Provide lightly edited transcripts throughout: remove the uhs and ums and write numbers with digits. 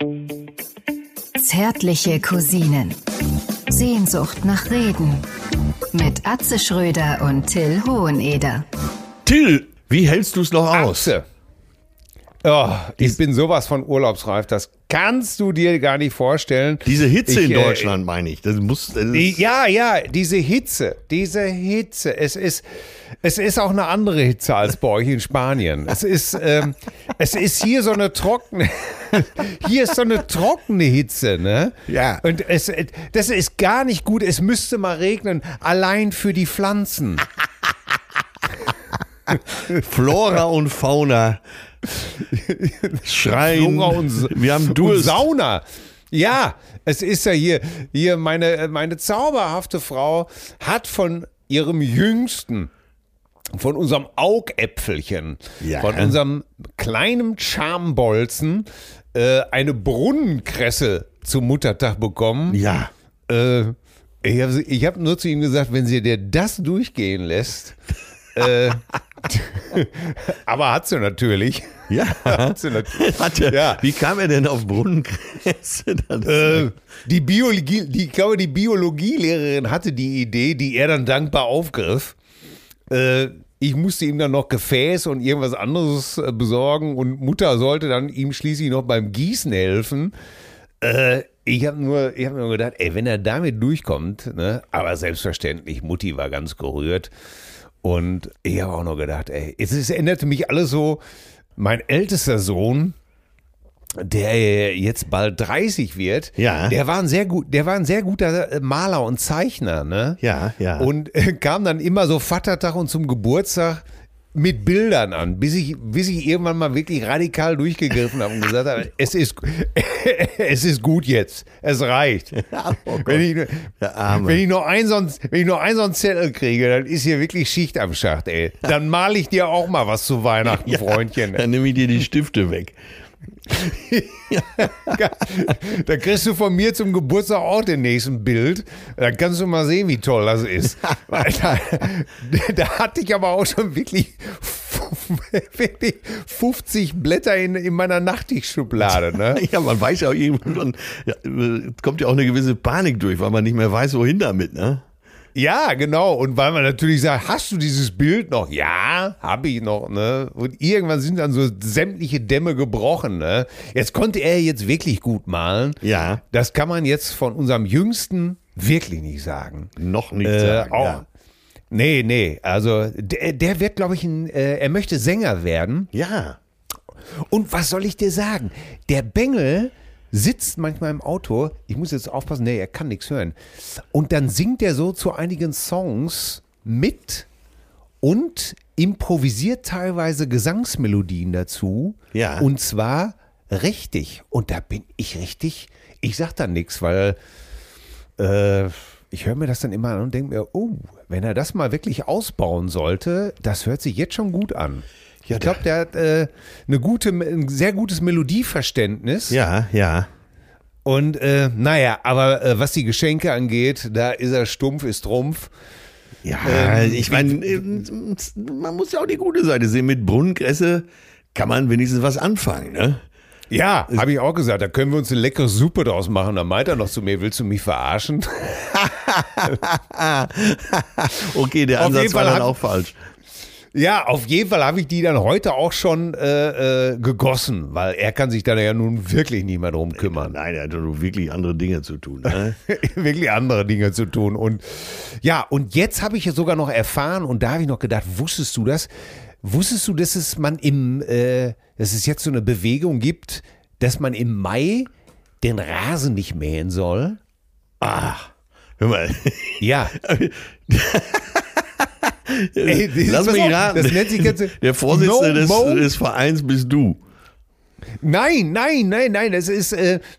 Zärtliche Cousinen. Sehnsucht nach Reden. Mit Atze Schröder und Till Hoheneder. Till, wie hältst du es noch aus? Atze. Oh, ich bin sowas von urlaubsreif, das kannst du dir gar nicht vorstellen. Diese Hitze in Deutschland, meine ich. Ja, diese Hitze. Es ist auch eine andere Hitze als bei euch in Spanien. Es ist hier so eine trockene, Hitze, ne? Ja. Und das ist gar nicht gut. Es müsste mal regnen, allein für die Pflanzen. Flora und Fauna schreien, wir haben Durst. Und Sauna. Ja, es ist ja hier meine zauberhafte Frau hat von ihrem Jüngsten, von unserem Augäpfelchen, von unserem kleinen Schambolzen eine Brunnenkresse zum Muttertag bekommen. Ja. Ich hab nur zu ihm gesagt, wenn sie dir das durchgehen lässt, aber hat sie natürlich. Ja. Ja. Wie kam er denn auf Brunnenkresse? Die Biologielehrerin hatte die Idee, die er dann dankbar aufgriff. Ich musste ihm dann noch Gefäß und irgendwas anderes besorgen und Mutter sollte dann ihm schließlich noch beim Gießen helfen. Ich hab nur gedacht, ey, wenn er damit durchkommt, ne? Aber selbstverständlich, Mutti war ganz gerührt. Und ich habe auch noch gedacht, ey, es änderte mich alles so. Mein ältester Sohn, der jetzt bald 30 wird, ja. der war ein sehr guter Maler und Zeichner, ne? Ja, ja. Und kam dann immer so Vatertag und zum Geburtstag mit Bildern an, bis ich irgendwann mal wirklich radikal durchgegriffen habe und gesagt habe, es ist gut jetzt, es reicht. Oh wenn ich nur einen so einen Zettel kriege, dann ist hier wirklich Schicht am Schacht, ey. Dann male ich dir auch mal was zu Weihnachten, ja, Freundchen. Dann nehme ich dir die Stifte weg. Da kriegst du von mir zum Geburtstag auch den nächsten Bild. Dann kannst du mal sehen, wie toll das ist. Da hatte ich aber auch schon wirklich 50 Blätter in meiner Nachttischschublade. Ne? Ja, man weiß ja auch irgendwann, kommt ja auch eine gewisse Panik durch, weil man nicht mehr weiß, wohin damit, ne? Ja, genau. Und weil man natürlich sagt, hast du dieses Bild noch? Ja, habe ich noch, ne? Und irgendwann sind dann so sämtliche Dämme gebrochen, ne? Jetzt konnte er jetzt wirklich gut malen. Ja. Das kann man jetzt von unserem Jüngsten wirklich nicht sagen. Noch nicht sagen, ja. Nee. Also, der wird, glaube ich, er möchte Sänger werden. Ja. Und was soll ich dir sagen? Der Bengel sitzt manchmal im Auto, ich muss jetzt aufpassen, nee, er kann nichts hören. Und dann singt er so zu einigen Songs mit und improvisiert teilweise Gesangsmelodien dazu. Ja. Und zwar richtig. Und da bin ich richtig, ich sag da nichts, weil ich höre mir das dann immer an und denke mir, oh, wenn er das mal wirklich ausbauen sollte, das hört sich jetzt schon gut an. Ja, ich glaube, der hat ein sehr gutes Melodieverständnis. Ja, ja. Und aber was die Geschenke angeht, da ist er stumpf, ist Trumpf. Ja, ich meine, man muss ja auch die gute Seite sehen. Mit Brunnenkresse kann man wenigstens was anfangen, ne? Ja, habe ich auch gesagt, da können wir uns eine leckere Suppe draus machen. Dann meint er noch zu mir, willst du mich verarschen? Okay, der Ansatz war dann auch falsch. Ja, auf jeden Fall habe ich die dann heute auch schon gegossen, weil er kann sich da ja nun wirklich nicht mehr drum kümmern. Nein, er hat doch wirklich andere Dinge zu tun. Ne? Wirklich andere Dinge zu tun. Und ja, und jetzt habe ich ja sogar noch erfahren und da habe ich noch gedacht, wusstest du das? Wusstest du, dass es jetzt so eine Bewegung gibt, dass man im Mai den Rasen nicht mähen soll? Ach, hör mal. Ja. Ey, lass mich raten, das nennt sich der Vorsitzende des Vereins bist du. Nein, das ist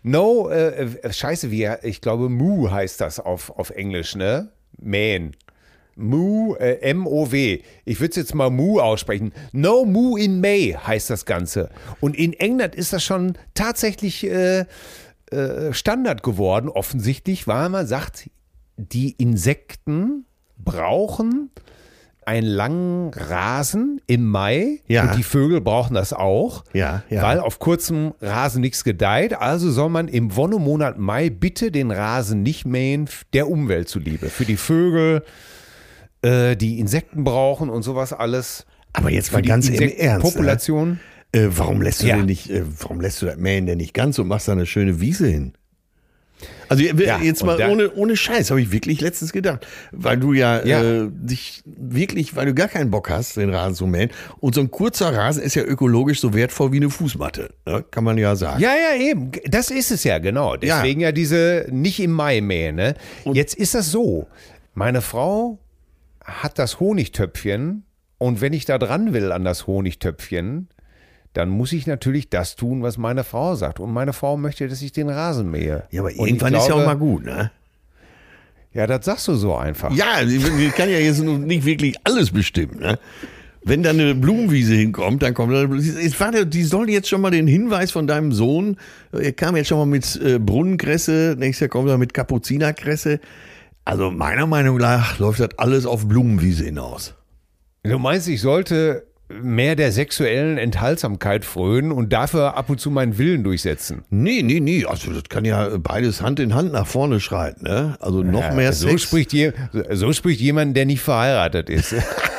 ich glaube Moo heißt das auf Englisch, ne? Mähen. Moo, M-O-W. Ich würde es jetzt mal Moo aussprechen. No Moo in May heißt das Ganze. Und in England ist das schon tatsächlich Standard geworden, offensichtlich, weil man sagt, die Insekten brauchen einen langen Rasen im Mai Ja. und die Vögel brauchen das auch, Ja, ja. weil auf kurzem Rasen nichts gedeiht. Also soll man im Wonnemonat Mai bitte den Rasen nicht mähen, der Umwelt zuliebe. Für die Vögel, die Insekten brauchen und sowas alles. Aber jetzt mal Für die ganz im Ernst. Insektenpopulation. Warum lässt du Ja. denn nicht, warum lässt du das Mähen denn nicht ganz und machst da eine schöne Wiese hin? Also jetzt mal ohne Scheiß, habe ich wirklich letztens gedacht, weil du weil du gar keinen Bock hast, den Rasen zu mähen. Und so ein kurzer Rasen ist ja ökologisch so wertvoll wie eine Fußmatte, ne? Kann man ja sagen. Ja, eben. Das ist es ja, genau. Deswegen ja diese nicht im Mai mähen. Ne? Jetzt ist das so. Meine Frau hat das Honigtöpfchen und wenn ich da dran will an das Honigtöpfchen, dann muss ich natürlich das tun, was meine Frau sagt. Und meine Frau möchte, dass ich den Rasen mähe. Ja, aber Und irgendwann ich ist ja glaube, auch mal gut, ne? Ja, das sagst du so einfach. Ja, ich kann ja jetzt nicht wirklich alles bestimmen, ne? Wenn da eine Blumenwiese hinkommt, dann kommt die sollen jetzt schon mal den Hinweis von deinem Sohn, er kam jetzt schon mal mit Brunnenkresse, nächstes Jahr kommt er mit Kapuzinerkresse. Also meiner Meinung nach läuft das alles auf Blumenwiese hinaus. Du meinst, ich sollte mehr der sexuellen Enthaltsamkeit frönen und dafür ab und zu meinen Willen durchsetzen? Nee. Also das kann ja beides Hand in Hand nach vorne schreiten, ne? Also noch mehr so Sex. spricht jemand, der nicht verheiratet ist.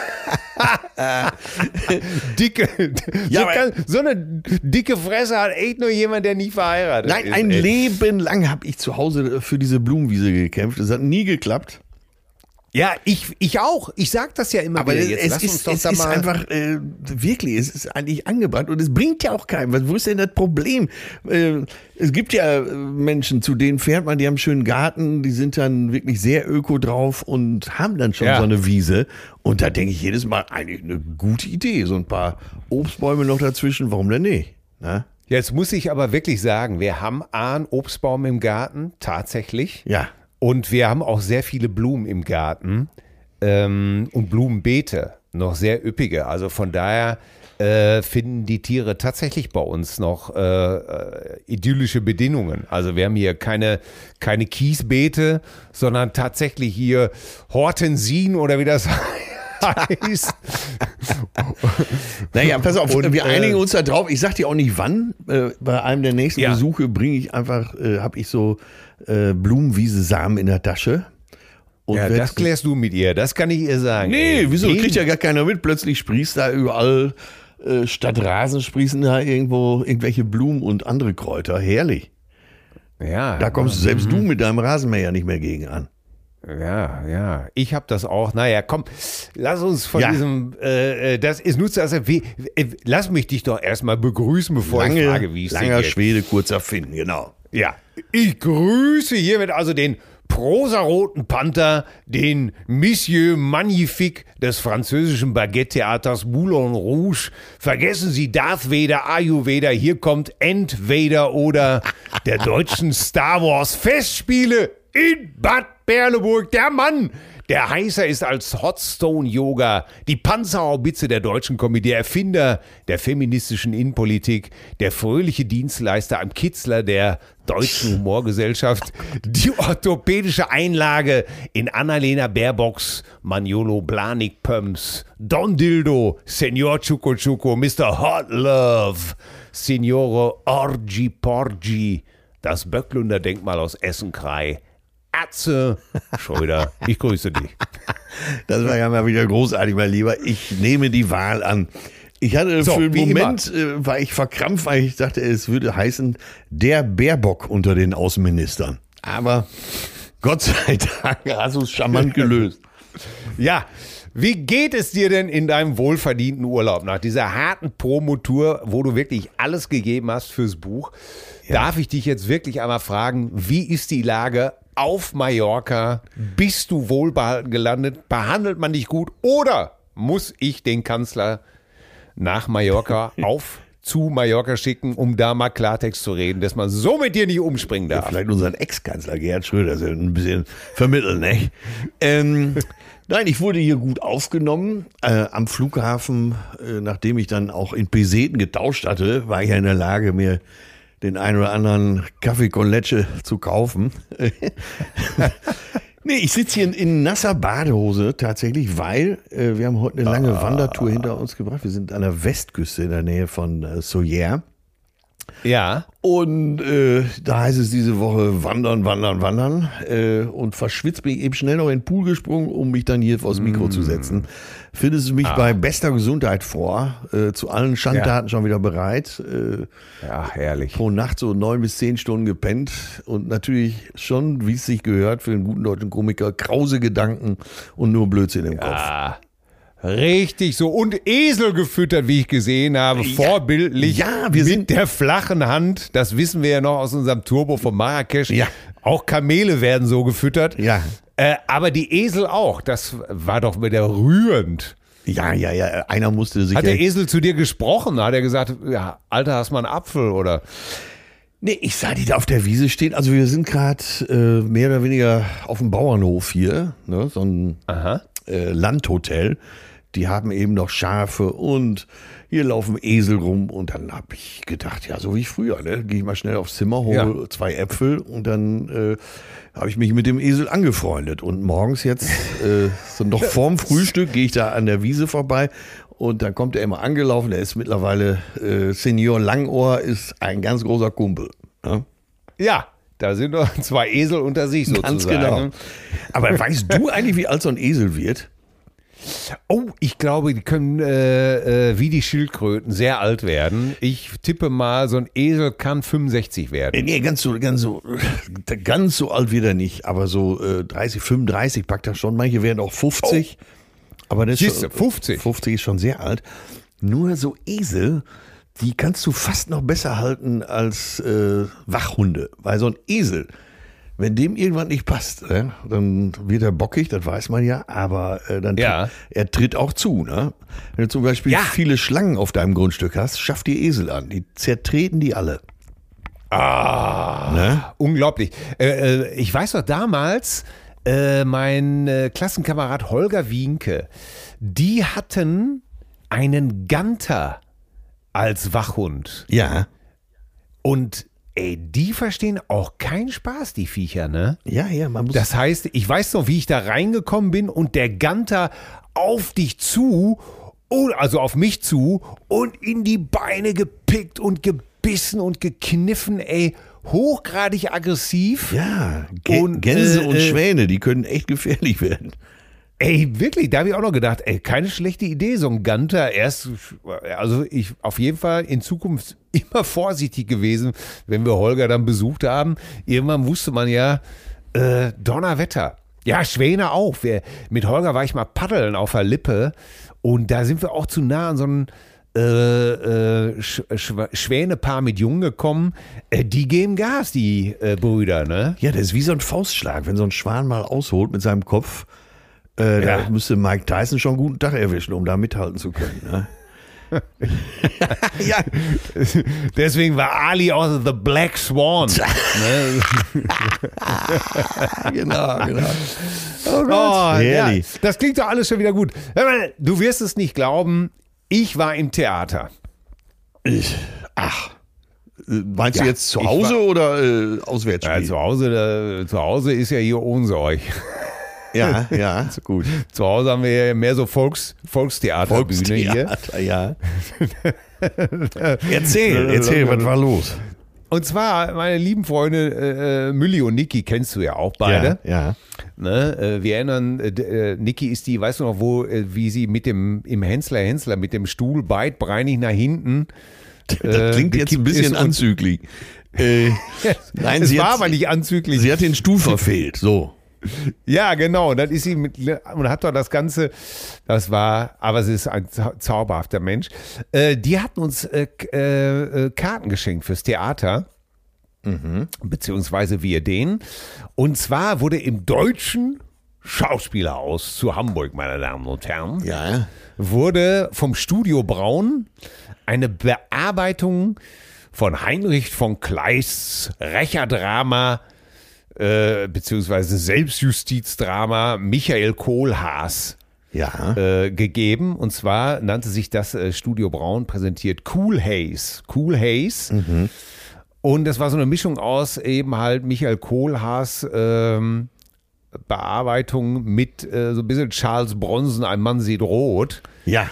So eine dicke Fresse hat echt nur jemand, der nicht verheiratet ist. Nein, ein Leben lang habe ich zu Hause für diese Blumenwiese gekämpft. Es hat nie geklappt. Ja, ich auch. Ich sag das ja immer Aber wieder. Jetzt es lass uns ist, doch es da ist mal einfach, wirklich, es ist eigentlich angebrannt und es bringt ja auch keinem. Wo ist denn das Problem? Es gibt ja Menschen, zu denen fährt man, die haben einen schönen Garten, die sind dann wirklich sehr öko drauf und haben dann schon so eine Wiese. Und da denke ich jedes Mal, eigentlich eine gute Idee. So ein paar Obstbäume noch dazwischen, warum denn nicht? Na? Jetzt muss ich aber wirklich sagen, wir haben einen Obstbaum im Garten, tatsächlich. Ja. Und wir haben auch sehr viele Blumen im Garten und Blumenbeete, noch sehr üppige. Also von daher finden die Tiere tatsächlich bei uns noch idyllische Bedingungen. Also wir haben hier keine Kiesbeete, sondern tatsächlich hier Hortensien oder wie das heißt. Naja, pass auf, Und, wir einigen uns da drauf. Ich sag dir auch nicht wann. Bei einem der nächsten Besuche bringe ich einfach, habe ich so Blumenwiese-Samen in der Tasche. Und Ja, das klärst du mit ihr, das kann ich ihr sagen. Nee, wieso? Jeden- Kriegt ja gar keiner mit. Plötzlich sprießt da überall, statt Rasen sprießen da irgendwo irgendwelche Blumen und andere Kräuter. Herrlich. Ja, Da kommst selbst du mit deinem Rasenmäher nicht mehr gegen an. Ja, ich habe das auch. Naja, komm, lass uns von Ja. diesem, das ist nutzt also, lass mich dich doch erstmal begrüßen, bevor ich frage, wie es dir Langer geht. Schwede, kurzer Finn, genau. Ja, ich grüße hiermit also den prosaroten Panther, den Monsieur Magnifique des französischen Baguette-Theaters Moulin Rouge. Vergessen Sie Darth Vader, Ayurveda, hier kommt Entweder oder der deutschen Star Wars Festspiele in Bad Berleburg. Der Mann, der heißer ist als Hotstone Yoga, die Panzerhaubitze der deutschen Komödie, Erfinder der feministischen Innenpolitik, der fröhliche Dienstleister am Kitzler der deutschen Humorgesellschaft, die orthopädische Einlage in Annalena Baerbocks Maniolo Blanik Pumps, Don Dildo, Senor Chuco Chuco, Mr. Hot Love, Signore Orgi Porgi, das Böcklunder Denkmal aus Essen-Krei, Atze Schröder, ich grüße dich. Das war ja mal wieder großartig, mein Lieber. Ich nehme die Wahl an. Ich hatte So, für einen wie Moment, war ich verkrampft, weil ich dachte, es würde heißen, der Baerbock unter den Außenministern. Aber Gott sei Dank hast du es charmant gelöst. Ja, wie geht es dir denn in deinem wohlverdienten Urlaub nach dieser harten Promotour, wo du wirklich alles gegeben hast fürs Buch? Darf ich dich jetzt wirklich einmal fragen, wie ist die Lage auf Mallorca? Bist du wohlbehalten gelandet? Behandelt man dich gut? Oder muss ich den Kanzler nach Mallorca zu Mallorca schicken, um da mal Klartext zu reden, dass man so mit dir nicht umspringen darf? Vielleicht unseren Ex-Kanzler Gerhard Schröder so ein bisschen vermitteln, ne? Nein, ich wurde hier gut aufgenommen. Am Flughafen, nachdem ich dann auch in Peseten getauscht hatte, war ich ja in der Lage, mir den einen oder anderen Kaffee con Leche zu kaufen. Nee, ich sitze hier in nasser Badehose tatsächlich, weil wir haben heute eine lange Wandertour hinter uns gebracht. Wir sind an der Westküste in der Nähe von Saulières. Ja. Und da heißt es diese Woche wandern. Und verschwitzt bin ich eben schnell noch in den Pool gesprungen, um mich dann hier vors Mikro zu setzen. Findest du mich bei bester Gesundheit vor, zu allen Schandtaten schon wieder bereit. Ja, herrlich. Pro Nacht so 9 bis 10 Stunden gepennt. Und natürlich schon, wie es sich gehört, für einen guten deutschen Komiker, krause Gedanken und nur Blödsinn im Kopf. Richtig so. Und Esel gefüttert, wie ich gesehen habe, vorbildlich. Ja, wir sind mit der flachen Hand. Das wissen wir ja noch aus unserem Turbo von Marrakesch. Ja. Auch Kamele werden so gefüttert. Ja. Aber die Esel auch. Das war doch wieder rührend. Ja. Einer musste sich. Hat der Esel zu dir gesprochen? Hat er gesagt, ja, Alter, hast mal einen Apfel oder? Nee, ich sah die da auf der Wiese stehen. Also wir sind gerade mehr oder weniger auf dem Bauernhof hier. Ne? So ein Landhotel. Die haben eben noch Schafe und hier laufen Esel rum. Und dann habe ich gedacht, ja, so wie früher, ne? Gehe ich mal schnell aufs Zimmer, hole 2 Äpfel und dann habe ich mich mit dem Esel angefreundet. Und morgens jetzt, so noch vorm Frühstück, gehe ich da an der Wiese vorbei und dann kommt er immer angelaufen. Er ist mittlerweile, Senior Langohr ist ein ganz großer Kumpel. Ne? Ja, da sind doch 2 Esel unter sich sozusagen. Ganz genau. Aber weißt du eigentlich, wie alt so ein Esel wird? Oh, ich glaube, die können wie die Schildkröten sehr alt werden. Ich tippe mal, so ein Esel kann 65 werden. Nee, ganz so alt wird er nicht. Aber so 30, 35 packt er schon. Manche werden auch 50. Aber das ist schon, 50. 50 ist schon sehr alt. Nur so Esel, die kannst du fast noch besser halten als Wachhunde. Weil so ein Esel, wenn dem irgendwann nicht passt, ne, dann wird er bockig, das weiß man ja, aber er tritt auch zu. Ne? Wenn du zum Beispiel viele Schlangen auf deinem Grundstück hast, schaff die Esel an, die zertreten die alle. Ne? Unglaublich. Ich weiß noch damals, mein Klassenkamerad Holger Wienke, die hatten einen Ganter als Wachhund. Ja. Und die verstehen auch keinen Spaß, die Viecher, ne? Ja, man muss. Das heißt, ich weiß noch, wie ich da reingekommen bin und der Ganter auf dich zu, also auf mich zu und in die Beine gepickt und gebissen und gekniffen, hochgradig aggressiv. Ja, Gänse und Schwäne, die können echt gefährlich werden. Wirklich, da habe ich auch noch gedacht, keine schlechte Idee, so ein Ganter. Also ich auf jeden Fall in Zukunft immer vorsichtig gewesen, wenn wir Holger dann besucht haben. Irgendwann wusste man ja, Donnerwetter. Ja, Schwäne auch. Mit Holger war ich mal paddeln auf der Lippe und da sind wir auch zu nah an so einem Schwänepaar mit Jungen gekommen. Die geben Gas, die Brüder, ne? Ja, das ist wie so ein Faustschlag, wenn so ein Schwan mal ausholt mit seinem Kopf. Da müsste Mike Tyson schon einen guten Tag erwischen, um da mithalten zu können. Ne? Ja. Deswegen war Ali auch The Black Swan. Genau. Oh Gott, herrlich. Ja, das klingt doch alles schon wieder gut. Du wirst es nicht glauben, ich war im Theater. Meinst du jetzt zu Hause oder auswärts? Ja, zu Hause ist ja hier ohne euch. Ja, ist gut. Zu Hause haben wir ja mehr so Volkstheaterbühne hier. Ja. Erzähl, was war los? Und zwar, meine lieben Freunde, Mülli und Niki kennst du ja auch beide. Ja. Ne, wir erinnern, Niki ist die, weißt du noch, wie sie im Hensler mit dem Stuhl beidbeinig nach hinten. Das klingt jetzt ein bisschen anzüglich. Nein, es war aber nicht anzüglich. Sie hat den Stuhl verfehlt, so. Ja, genau. Dann ist sie und hat doch das Ganze, aber sie ist ein zauberhafter Mensch. Die hatten uns Karten geschenkt fürs Theater, beziehungsweise wir denen. Und zwar wurde im Deutschen Schauspielhaus zu Hamburg, meine Damen und Herren, wurde vom Studio Braun eine Bearbeitung von Heinrich von Kleists Rächerdrama beziehungsweise Selbstjustizdrama Michael Kohlhaas gegeben. Und zwar nannte sich das Studio Braun präsentiert Cool Haze. Und das war so eine Mischung aus eben halt Michael Kohlhaas Bearbeitung mit so ein bisschen Charles Bronson, Ein Mann sieht rot. Ja.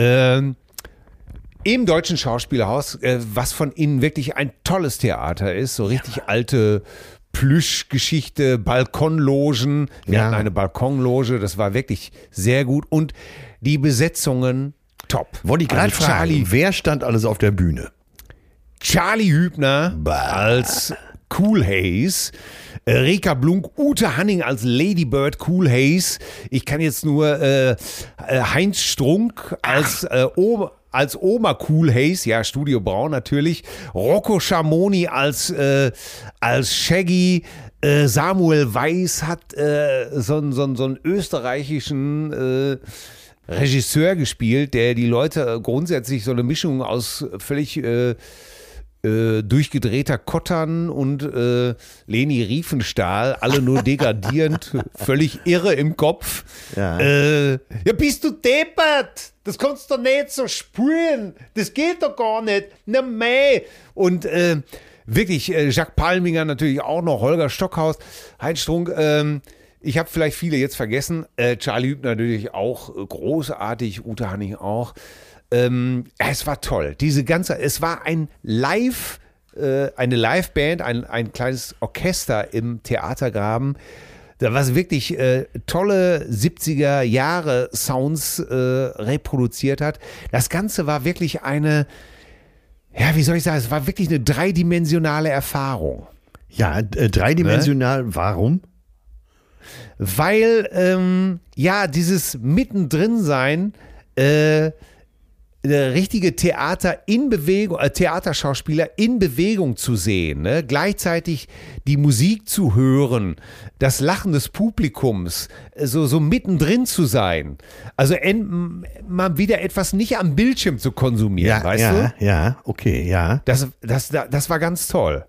Im Deutschen Schauspielhaus, was von innen wirklich ein tolles Theater ist, so richtig alte Plüschgeschichte, Balkonlogen. Wir hatten eine Balkonloge, das war wirklich sehr gut und die Besetzungen top. Wollte ich gerade fragen, wer stand alles auf der Bühne? Charlie Hübner als Koolhaas, Rika Blunk, Ute Hanning als Ladybird Koolhaas. Ich kann jetzt nur Heinz Strunk als Oma Koolhaas, ja, Studio Braun natürlich, Rocco Schamoni als Shaggy, Samuel Weiß hat so einen österreichischen Regisseur gespielt, der die Leute grundsätzlich so eine Mischung aus völlig durchgedrehter Kottern und Leni Riefenstahl, alle nur degradierend, völlig irre im Kopf. Ja. Ja, bist du deppert? Das kannst du doch nicht so spüren. Das geht doch gar nicht. Na mei. Und wirklich, Jacques Palminger natürlich auch noch, Holger Stockhaus, Heinz Strunk, ich habe vielleicht viele jetzt vergessen. Charlie Hübner natürlich auch großartig, Ute Hanning auch. Es war toll. Es war eine Liveband, ein kleines Orchester im Theatergraben, was wirklich tolle 70er Jahre Sounds reproduziert hat. Das Ganze war wirklich wie soll ich sagen, es war wirklich eine dreidimensionale Erfahrung. Ja, dreidimensional, ne? Warum? Weil, dieses Mittendrin-Sein, der richtige Theaterschauspieler in Bewegung zu sehen, ne? Gleichzeitig die Musik zu hören, das Lachen des Publikums, so mittendrin zu sein. Also mal wieder etwas nicht am Bildschirm zu konsumieren, weißt du? Ja, okay, ja. Das war ganz toll.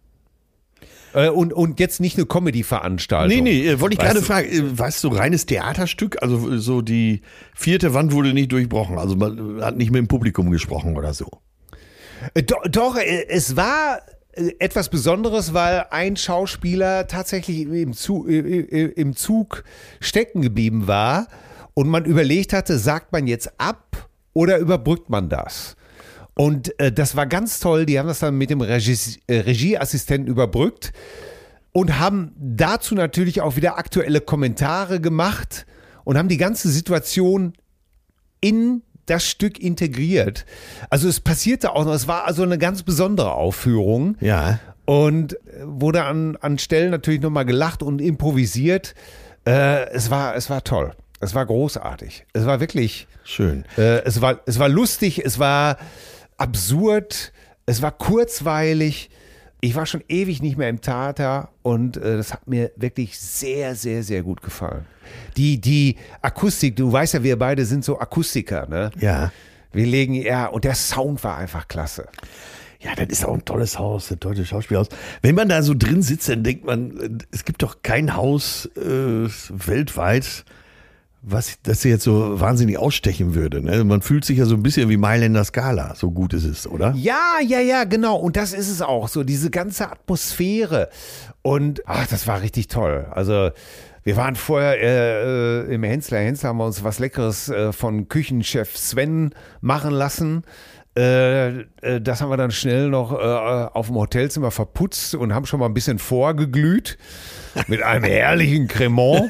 Und jetzt nicht eine Comedy-Veranstaltung. Nee, wollte ich gerade fragen, war es so reines Theaterstück? Also so die vierte Wand wurde nicht durchbrochen, also man hat nicht mit dem Publikum gesprochen oder so. Doch, es war etwas Besonderes, weil ein Schauspieler tatsächlich im Zug stecken geblieben war und man überlegt hatte, sagt man jetzt ab oder überbrückt man das? Und das war ganz toll, die haben das dann mit dem Regieassistenten überbrückt und haben dazu natürlich auch wieder aktuelle Kommentare gemacht und haben die ganze Situation in das Stück integriert. Also es passierte auch noch, es war also eine ganz besondere Aufführung. Ja. Und wurde an Stellen natürlich nochmal gelacht und improvisiert. Es war toll. Es war großartig. Es war wirklich schön. Es war lustig, es war absurd, es war kurzweilig. Ich war schon ewig nicht mehr im Theater und das hat mir wirklich sehr, sehr, sehr gut gefallen. Die Akustik, du weißt ja, wir beide sind so Akustiker, ne? Ja. Und der Sound war einfach klasse. Ja, das ist auch ein tolles Haus, das Deutsche Schauspielhaus. Wenn man da so drin sitzt, dann denkt man, es gibt doch kein Haus weltweit, das jetzt so wahnsinnig ausstechen würde. Ne? Man fühlt sich ja so ein bisschen wie Mailänder Scala, so gut ist es, oder? Ja, genau. Und das ist es auch, so diese ganze Atmosphäre. Und das war richtig toll. Also wir waren vorher im Hensler haben wir uns was Leckeres von Küchenchef Sven machen lassen. Das haben wir dann schnell noch auf dem Hotelzimmer verputzt und haben schon mal ein bisschen vorgeglüht mit einem herrlichen Cremant.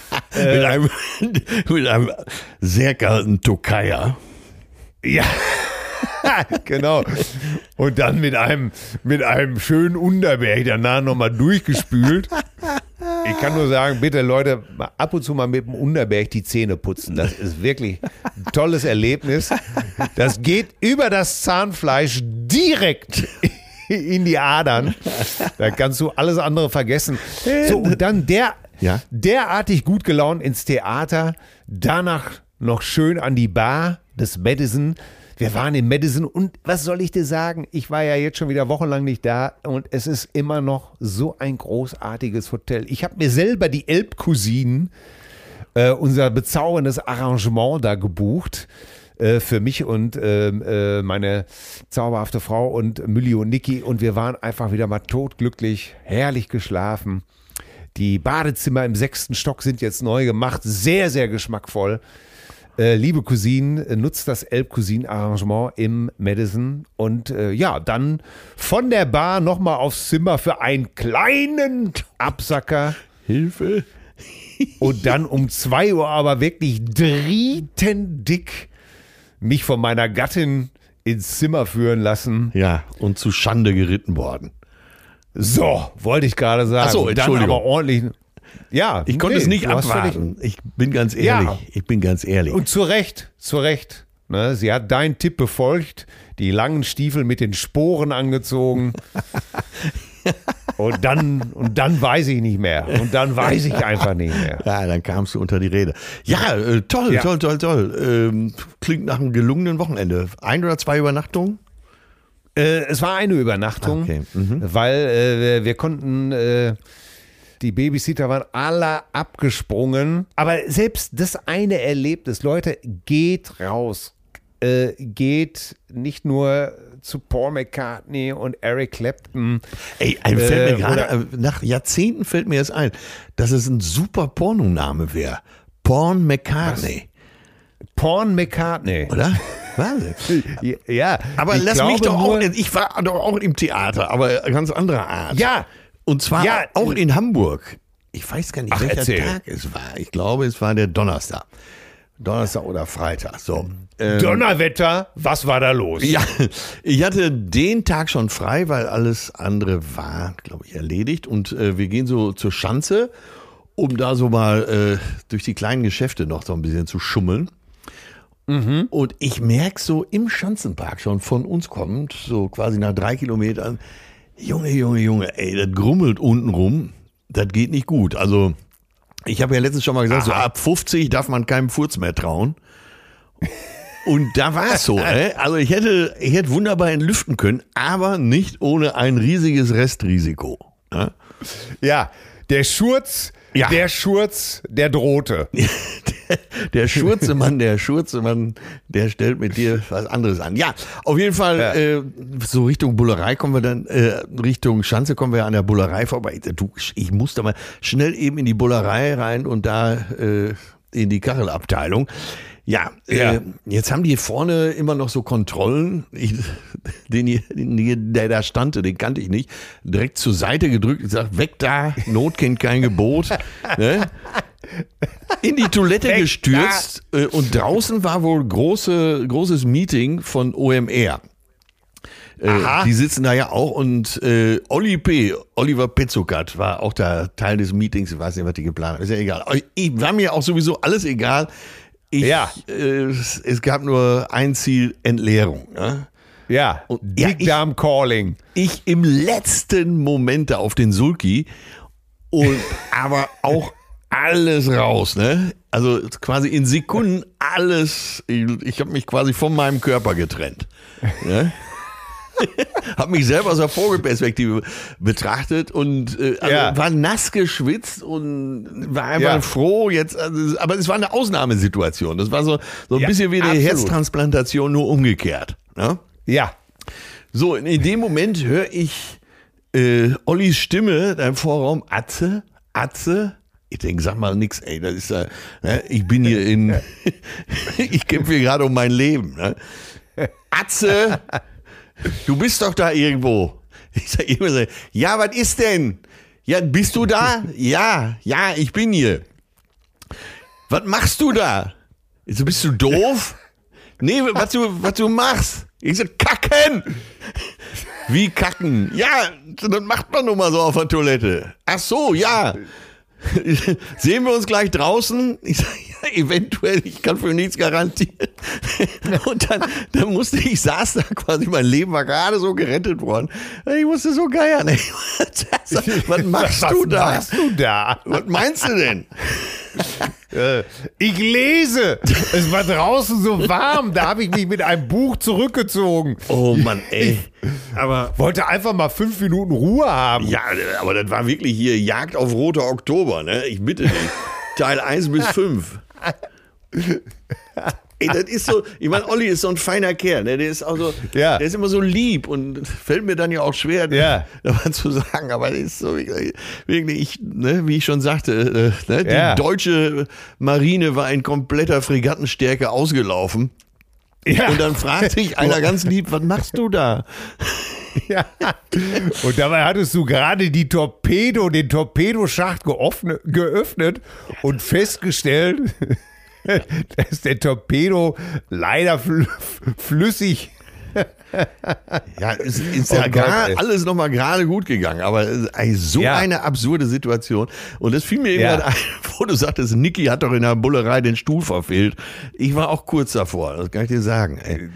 mit einem sehr kalten Tokaja. Ja, genau. Und dann mit einem schönen Unterberg danach nochmal durchgespült. Ich kann nur sagen, bitte Leute, ab und zu mal mit dem Unterberg die Zähne putzen. Das ist wirklich ein tolles Erlebnis. Das geht über das Zahnfleisch direkt in die Adern. Da kannst du alles andere vergessen. So, und dann derartig gut gelaunt ins Theater, danach noch schön an die Bar des Madison. Wir waren in Madison und was soll ich dir sagen? Ich war ja jetzt schon wieder wochenlang nicht da und es ist immer noch so ein großartiges Hotel. Ich habe mir selber die Elbcousinen, unser bezauberndes Arrangement da gebucht für mich und meine zauberhafte Frau und Mülli und Niki und wir waren einfach wieder mal totglücklich, herrlich geschlafen. Die Badezimmer im 6. Stock sind jetzt neu gemacht. Sehr, sehr geschmackvoll. Liebe Cousinen, nutzt das Elbcousinen-Arrangement im Madison und dann von der Bar nochmal aufs Zimmer für einen kleinen Absacker. Hilfe. Und dann um 2 Uhr aber wirklich drietendick mich von meiner Gattin ins Zimmer führen lassen. Ja, und zu Schande geritten worden. So, wollte ich gerade sagen. Ach so, Entschuldigung. Dann aber ordentlich... Ja, Ich konnte es nicht abwarten. Ich bin ganz ehrlich. Und zu Recht. Ne, sie hat deinen Tipp befolgt, die langen Stiefel mit den Sporen angezogen. und dann weiß ich nicht mehr. Und dann weiß ich einfach nicht mehr. Ja, dann kamst du unter die Rede. Ja, toll. Klingt nach einem gelungenen Wochenende. 1 oder 2 Übernachtungen? Es war eine Übernachtung, Okay. weil wir konnten... Die Babysitter waren alle abgesprungen. Aber selbst das eine Erlebnis, Leute, geht raus. Geht nicht nur zu Paul McCartney und Eric Clapton. Ey, fällt mir gerade, nach Jahrzehnten fällt mir jetzt ein, dass es ein super Pornoname wäre. Porn McCartney. Porn McCartney. Oder? Wahnsinn. Ja. Aber lass mich doch auch, ich war doch auch im Theater, aber ganz anderer Art. Ja. Und zwar auch in Hamburg. Ich weiß gar nicht, welcher erzähl. Tag es war. Ich glaube, es war der Donnerstag. Donnerstag oder Freitag. So. Donnerwetter, was war da los? Ja, ich hatte den Tag schon frei, weil alles andere war, glaube ich, erledigt. Und wir gehen so zur Schanze, um da so mal durch die kleinen Geschäfte noch so ein bisschen zu schummeln. Mhm. Und ich merke so im Schanzenpark schon von uns kommend, so quasi nach 3 Kilometern, Junge, ey, das grummelt unten rum, das geht nicht gut. Also, ich habe ja letztens schon mal gesagt, so ab 50 darf man keinem Furz mehr trauen. Und da war es so, also ich hätte wunderbar entlüften können, aber nicht ohne ein riesiges Restrisiko. Ja, der Schurz, der drohte. Der Schurzemann, der stellt mit dir was anderes an. Ja, auf jeden Fall, so Richtung Bullerei kommen wir dann, Richtung Schanze kommen wir an der Bullerei vorbei. Ich muss da mal schnell eben in die Bullerei rein und da in die Kachelabteilung. Ja, jetzt haben die vorne immer noch so Kontrollen. Der da stand, den kannte ich nicht. Direkt zur Seite gedrückt und gesagt, weg da, Not kennt kein Gebot. Ne? In die Toilette gestürzt und draußen war wohl großes Meeting von OMR. Die sitzen da ja auch und Oliver Petzokat war auch da Teil des Meetings. Ich weiß nicht, was die geplant haben. Ist ja egal. War mir auch sowieso alles egal. Es gab nur ein Ziel, Entleerung. Ne? Ja, Dickdarm Calling. Ich im letzten Moment da auf den Sulki und aber auch alles raus, ne? Also quasi in Sekunden alles. Ich habe mich quasi von meinem Körper getrennt. Ne? Habe mich selber aus der Vogelperspektive betrachtet und war nass geschwitzt und war einfach froh jetzt. Aber es war eine Ausnahmesituation. Das war so ein bisschen wie eine Herztransplantation, nur umgekehrt. Ne? Ja. So, in dem Moment höre ich Ollis Stimme da im Vorraum. Atze. Ich denke, sag mal nix, ey, das ist ja, ne? Ich bin hier ich kämpfe hier gerade um mein Leben. Ne? Atze, du bist doch da irgendwo. Ich sage immer so, ja, was ist denn? Ja, bist du da? Ja, ich bin hier. Was machst du da? Ich so, bist du doof? Nee, was du machst? Ich so, kacken! Wie kacken? Ja, das macht man nun mal so auf der Toilette. Ach so, ja. Sehen wir uns gleich draußen? Ich sage, ja, eventuell, ich kann für nichts garantieren. Und dann saß da quasi, mein Leben war gerade so gerettet worden. Ich musste so geiern. Ey. Was machst du da? Was meinst du denn? Ich lese. Es war draußen so warm, da habe ich mich mit einem Buch zurückgezogen. Oh Mann, ey. Aber wollte einfach mal 5 Minuten Ruhe haben. Ja, aber das war wirklich hier Jagd auf Roter Oktober, ne? Ich bitte dich. Teil 1 bis 5. Ey, das ist so, ich meine, Olli ist so ein feiner Kerl, ne? Der ist auch so, der ist immer so lieb und fällt mir dann ja auch schwer, davon zu sagen, aber der ist so wirklich, ne, wie ich schon sagte, ne, die deutsche Marine war in kompletter Fregattenstärke ausgelaufen. Ja. Und dann fragt sich einer ganz lieb, was machst du da? Ja. Und dabei hattest du gerade den Torpedoschacht geöffnet und festgestellt, dass der Torpedo leider flüssig. Ja, ist ja alles nochmal gerade gut gegangen, aber eine absurde Situation. Und das fiel mir irgendwann ein, wo du sagtest, Niki hat doch in der Bullerei den Stuhl verfehlt. Ich war auch kurz davor, das kann ich dir sagen. Ey.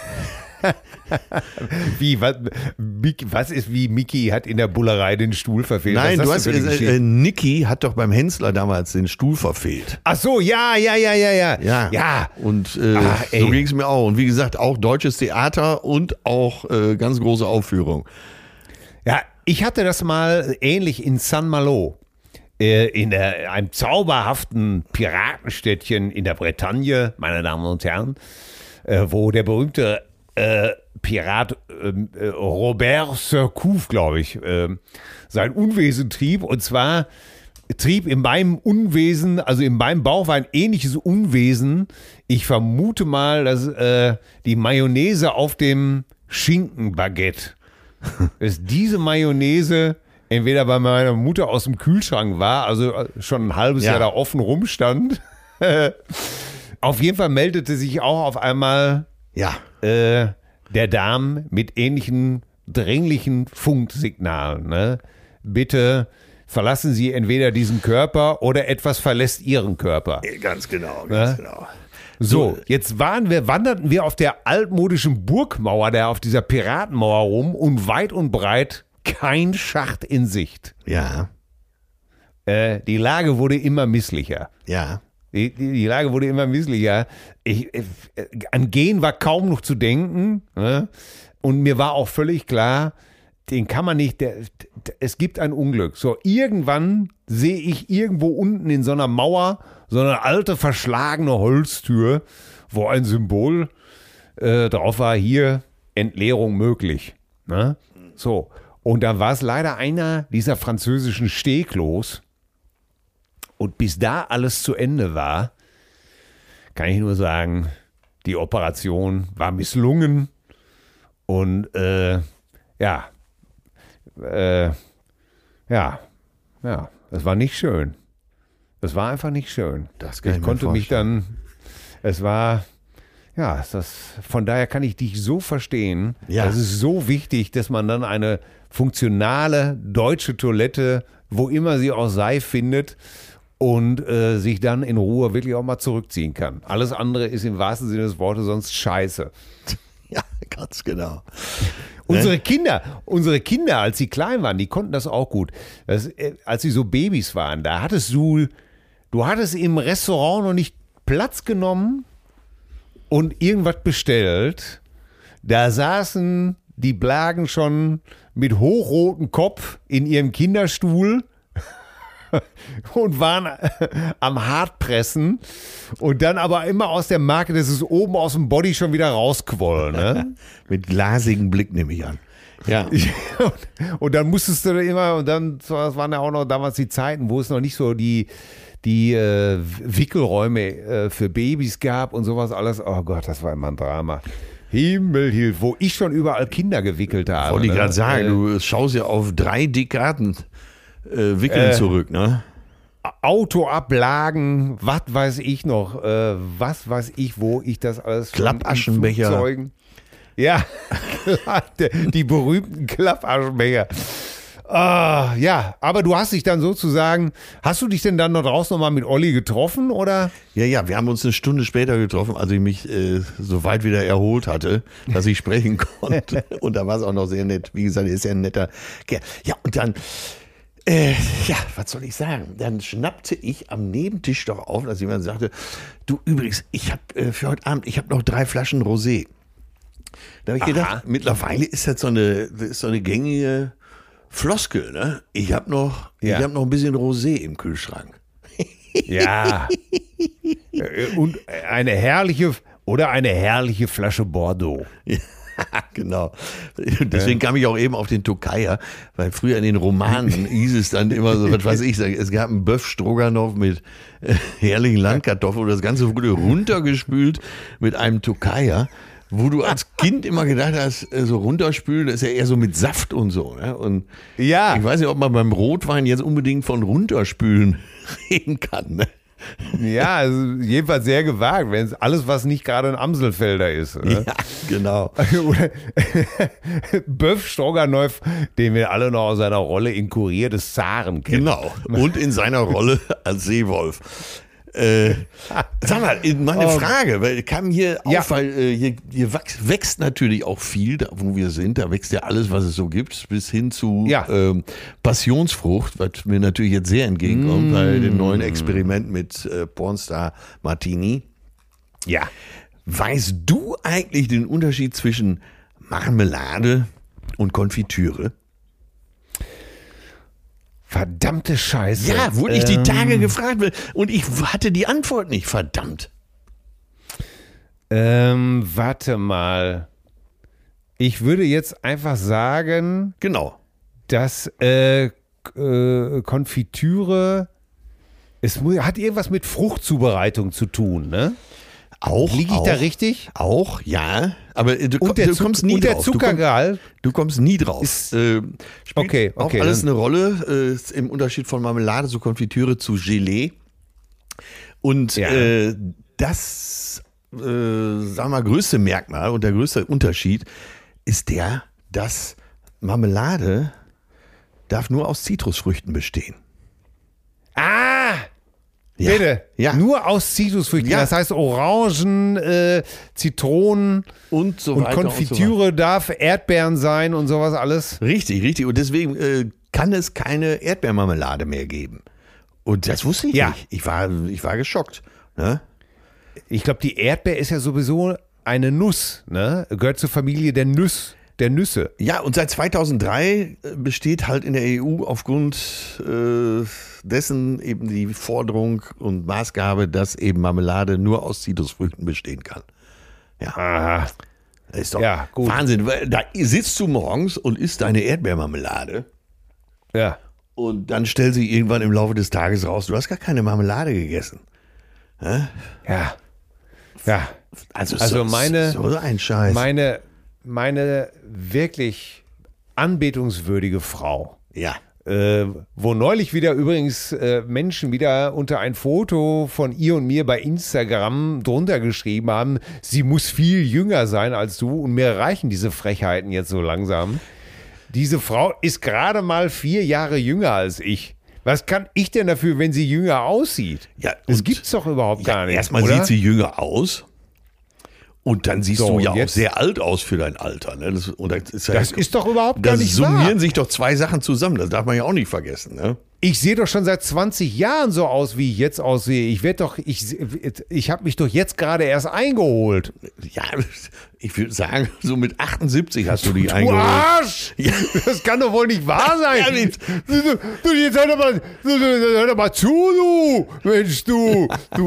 Wie Mickey hat in der Bullerei den Stuhl verfehlt? Nein, du hast Niki hat doch beim Hensler damals den Stuhl verfehlt. Ach so, ja. Und so ging es mir auch. Und wie gesagt, auch deutsches Theater und auch ganz große Aufführung. Ja, ich hatte das mal ähnlich in Saint-Malo. In einem zauberhaften Piratenstädtchen in der Bretagne, meine Damen und Herren, wo der berühmte Pirat Robert Surcouf, glaube ich, sein Unwesen trieb. Und zwar trieb in meinem Unwesen, also in meinem Bauch war ein ähnliches Unwesen. Ich vermute mal, dass die Mayonnaise auf dem Schinkenbaguette, dass diese Mayonnaise entweder bei meiner Mutter aus dem Kühlschrank war, also schon ein halbes Jahr da offen rumstand. Auf jeden Fall meldete sich auch auf einmal der Darm mit ähnlichen dringlichen Funksignalen. Ne? Bitte verlassen Sie entweder diesen Körper oder etwas verlässt Ihren Körper. Ganz genau. So, jetzt wanderten wir auf der altmodischen Burgmauer, auf dieser Piratenmauer rum und weit und breit kein Schacht in Sicht. Ja. Die Lage wurde immer misslicher. Ja. Die Lage wurde immer misslicher. An Gehen war kaum noch zu denken. Ne? Und mir war auch völlig klar, den kann man nicht, es gibt ein Unglück. So, irgendwann sehe ich irgendwo unten in so einer Mauer so eine alte, verschlagene Holztür, wo ein Symbol drauf war, hier Entleerung möglich. Ne? So, und da war es leider einer dieser französischen Stehklos. Und bis da alles zu Ende war, kann ich nur sagen, die Operation war misslungen. Und das war nicht schön. Das war einfach nicht schön. Ich konnte mich dann, von daher kann ich dich so verstehen. Ja. Es ist so wichtig, dass man dann eine funktionale deutsche Toilette, wo immer sie auch sei, findet. Und sich dann in Ruhe wirklich auch mal zurückziehen kann. Alles andere ist im wahrsten Sinne des Wortes sonst scheiße. Ja, ganz genau. Unsere Kinder, als sie klein waren, die konnten das auch gut. Als sie so Babys waren, du hattest im Restaurant noch nicht Platz genommen und irgendwas bestellt. Da saßen die Blagen schon mit hochrotem Kopf in ihrem Kinderstuhl und waren am Hartpressen und dann aber immer aus der Marke, dass es oben aus dem Body schon wieder rausquoll. Ne? Mit glasigem Blick nehme ich an. Ja. Und dann musstest du immer, und dann, das waren ja auch noch damals die Zeiten, wo es noch nicht so die Wickelräume für Babys gab und sowas alles. Oh Gott, das war immer ein Drama. Himmelhilfe, wo ich schon überall Kinder gewickelt habe. Wollte ich gerade sagen, du schaust ja auf 3 Dekaden Wickeln zurück, ne? Autoablagen, was weiß ich noch, wo ich das alles Klappaschenbecher. Ja, die berühmten Klappaschenbecher. Ja, aber du hast dich dann sozusagen, hast du dich denn dann noch draußen nochmal mit Olli getroffen, oder? Ja, wir haben uns eine Stunde später getroffen, als ich mich so weit wieder erholt hatte, dass ich sprechen konnte. Und da war es auch noch sehr nett. Wie gesagt, er ist ja ein netter Kerl. Ja, und dann was soll ich sagen? Dann schnappte ich am Nebentisch doch auf, dass jemand sagte, du übrigens, ich habe für heute Abend, ich habe noch 3 Flaschen Rosé. Da habe ich gedacht, mittlerweile ist das so eine gängige Floskel, ne? Ich habe noch ein bisschen Rosé im Kühlschrank. Ja. Und eine herrliche Oder eine herrliche Flasche Bordeaux. Ja, genau. Deswegen kam ich auch eben auf den Tokayer, weil früher in den Romanen hieß es dann immer so, was weiß ich, es gab einen Bœuf Stroganoff mit herrlichen Landkartoffeln und das Ganze wurde runtergespült mit einem Tokayer, wo du als Kind immer gedacht hast, so runterspülen, das ist ja eher so mit Saft und so. Ne? Und Ja. ich weiß nicht, ob man beim Rotwein jetzt unbedingt von runterspülen reden kann. Ne? Ja, also jedenfalls sehr gewagt, wenn es alles, was nicht gerade ein Amselfelder ist. Oder? Ja, genau. Oder Bœuf Stroganoff, den wir alle noch aus seiner Rolle in Kurier des Zaren kennen. Genau. Und in seiner Rolle als Seewolf. Sag mal, meine Frage, weil kam hier auf, Ja. weil hier wächst natürlich auch viel, da wo wir sind, da wächst ja alles, was es so gibt, bis hin zu Ja. Passionsfrucht, was mir natürlich jetzt sehr entgegenkommt, bei dem neuen Experiment mit Pornstar Martini. Ja. Weißt du eigentlich den Unterschied zwischen Marmelade und Konfitüre? Verdammte Scheiße. Ja, wurde ich die Tage gefragt und ich hatte die Antwort nicht, verdammt. Warte mal. Ich würde jetzt einfach sagen, Genau. dass Konfitüre, hat irgendwas mit Fruchtzubereitung zu tun, ne? Auch. Liege ich auch, da richtig? Auch, ja. Aber du Und der, kommst nie und der drauf. Zuckergehalt? Du kommst nie drauf. Spielt Okay, auch okay, alles dann- eine Rolle, im Unterschied von Marmelade zu Konfitüre zu Gelee. Und Ja. das, sagen wir mal, größte Merkmal und der größte Unterschied ist der, dass Marmelade darf nur aus Zitrusfrüchten bestehen. Ah! Ja. Bitte. Ja. Nur aus Zitrusfrüchten. Ja. Das heißt Orangen, Zitronen Und so und weiter. Konfitüre darf Erdbeeren sein und sowas alles. Richtig, richtig. Und deswegen kann es keine Erdbeermarmelade mehr geben. Und das wusste ich Ja. nicht. Ich war geschockt. Ne? Ich glaube, die Erdbeer ist ja sowieso eine Nuss, ne? Gehört zur Familie der Nüsse. Ja, und seit 2003 besteht halt in der EU aufgrund dessen eben die Forderung und Maßgabe, dass eben Marmelade nur aus Zitrusfrüchten bestehen kann. Ja, Aha. das ist doch Ja, gut. Wahnsinn. Weil da sitzt du morgens und isst deine Erdbeermarmelade Ja. und dann stellt sich irgendwann im Laufe des Tages raus, du hast gar keine Marmelade gegessen. Ja. Ja. Also Also meine- so ein Scheiß. Meine wirklich anbetungswürdige Frau, ja. wo neulich wieder übrigens Menschen wieder unter ein Foto von ihr und mir bei Instagram drunter geschrieben haben, sie muss viel jünger sein als du und mir reichen diese Frechheiten jetzt so langsam. Diese Frau ist gerade mal 4 Jahre jünger als ich. Was kann ich denn dafür, wenn sie jünger aussieht? Ja, das und- gibt's doch überhaupt gar nicht. Erstmal oder? sieht sie jünger aus. Und dann siehst So, du ja und auch jetzt- sehr alt aus für dein Alter. Ne? Das ist doch überhaupt gar da nicht summieren wahr. sich doch 2 Sachen zusammen. Das darf man ja auch nicht vergessen. Ne? Ich sehe doch schon seit 20 Jahren so aus, wie ich jetzt aussehe. Ich habe mich doch jetzt gerade erst eingeholt. Ja, ich würde sagen, so mit 78 hast du die Du eingeholt. Arsch! Ja. Das kann doch wohl nicht wahr sein. Ja, nicht. Du, jetzt hör doch mal zu, du! Mensch, du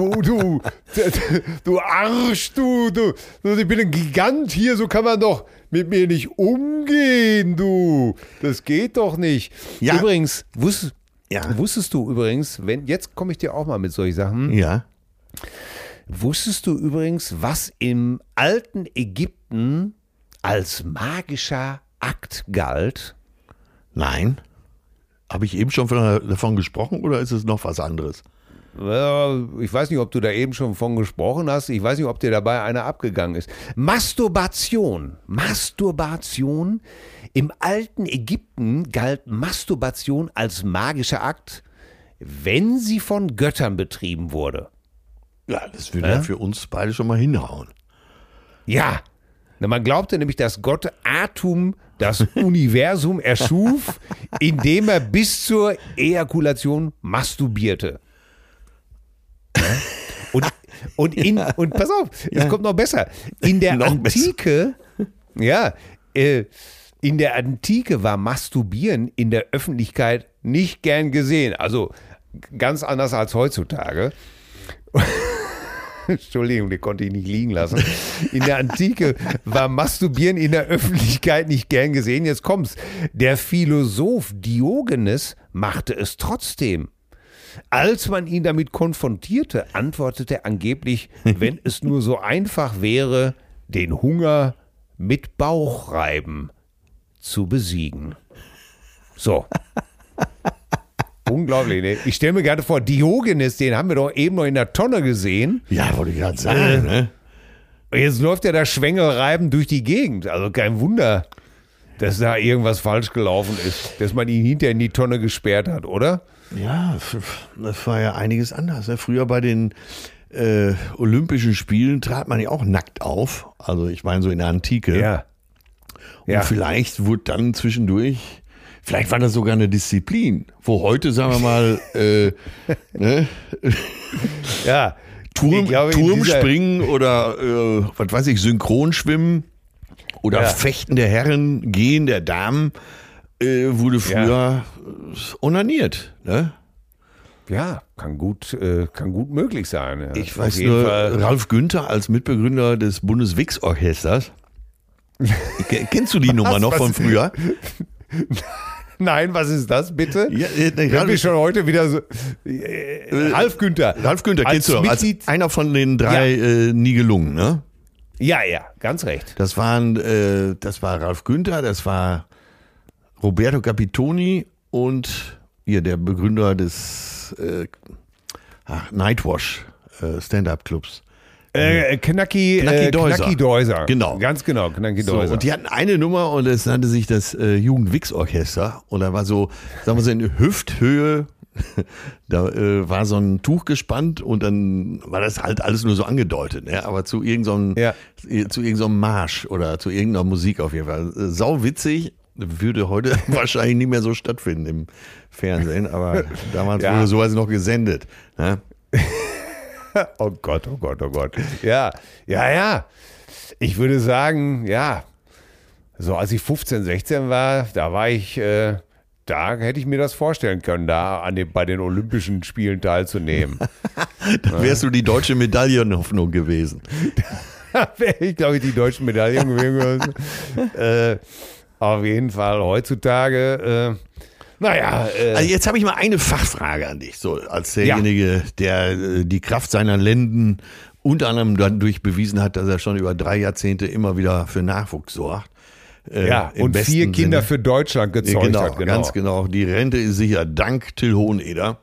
Arsch, du, ich bin ein Gigant hier, so kann man doch mit mir nicht umgehen, du. Das geht doch nicht. Ja. Übrigens, Ja. wusstest du übrigens, jetzt komme ich dir auch mal mit solchen Sachen. Ja. Wusstest du übrigens, was im alten Ägypten als magischer Akt galt? Nein. Habe ich eben schon davon gesprochen oder ist es noch was anderes? Ich weiß nicht, ob du da eben schon von gesprochen hast. Ich weiß nicht, ob dir dabei einer abgegangen ist. Masturbation. Im alten Ägypten galt Masturbation als magischer Akt, wenn sie von Göttern betrieben wurde. Ja, das würde ja für uns beide schon mal hinhauen. Ja, na, man glaubte nämlich, dass Gott Atum das Universum erschuf, indem er bis zur Ejakulation masturbierte. Ja? Und pass auf, es kommt noch besser. In der Noch Antike, in der Antike war Masturbieren in der Öffentlichkeit nicht gern gesehen. Also ganz anders als heutzutage. Entschuldigung, den konnte ich nicht liegen lassen. In der Antike war Masturbieren in der Öffentlichkeit nicht gern gesehen. Jetzt kommt's. Der Philosoph Diogenes machte es trotzdem. Als man ihn damit konfrontierte, antwortete er angeblich, wenn es nur so einfach wäre, den Hunger mit Bauchreiben zu besiegen. So. Unglaublich, ne? Ich stelle mir gerade vor, Diogenes, den haben wir doch eben noch in der Tonne gesehen. Ja, wollte ich gerade sagen, ne? Und jetzt läuft er da schwängelreibend durch die Gegend. Also kein Wunder, dass da irgendwas falsch gelaufen ist, dass man ihn hinterher in die Tonne gesperrt hat, oder? Ja, das war ja einiges anders. Ne? Früher bei den Olympischen Spielen trat man ja auch nackt auf. Also ich meine so in der Antike. Ja. Und vielleicht wurde dann zwischendurch, vielleicht war das sogar eine Disziplin, wo heute, sagen wir mal, ne? Ja. Turmspringen oder was weiß ich, Synchronschwimmen oder Fechten der Herren, Gehen der Damen wurde früher onaniert. Ne? Ja, kann gut möglich sein. Ja. Ich weiß nur, Ralf Günther als Mitbegründer des Bundeswix-Orchesters. Kennst du die Nummer noch von früher? Nein, was ist das bitte? Ja, ich habe schon heute wieder so. Ralf Günther. Ralf Günther kennst du doch, als einer von den 3 Nibelungen, ne? Ja, ganz recht. Das war Ralf Günther, das war Roberto Capitoni und der Begründer des Nightwash Stand-Up-Clubs. Knacki Deuser. Genau. Ganz genau, Knacki Deuser. So, und die hatten eine Nummer und es nannte sich das Jugendwix-Orchester. Und da war so, sagen wir so in Hüfthöhe, da war so ein Tuch gespannt und dann war das halt alles nur so angedeutet. Ne? Aber zu irgendeinem Marsch oder zu irgendeiner Musik auf jeden Fall. Sau witzig. Würde heute wahrscheinlich nicht mehr so stattfinden im Fernsehen, aber damals wurde sowas noch gesendet. Ne? Oh Gott. Ja. Ich würde sagen, so als ich 15, 16 war, da war ich, da hätte ich mir das vorstellen können, da bei den Olympischen Spielen teilzunehmen. Da wärst du die deutsche Medaillenhoffnung gewesen. Da wäre ich, glaube ich, die deutsche Medaillen gewesen. Auf jeden Fall heutzutage, also jetzt habe ich mal eine Fachfrage an dich, so als derjenige, der die Kraft seiner Lenden unter anderem dadurch bewiesen hat, dass er schon über 3 Jahrzehnte immer wieder für Nachwuchs sorgt. Und 4 Kinder für Deutschland gezeugt hat. Genau, ganz genau. Die Rente ist sicher, dank Till Hoheneder.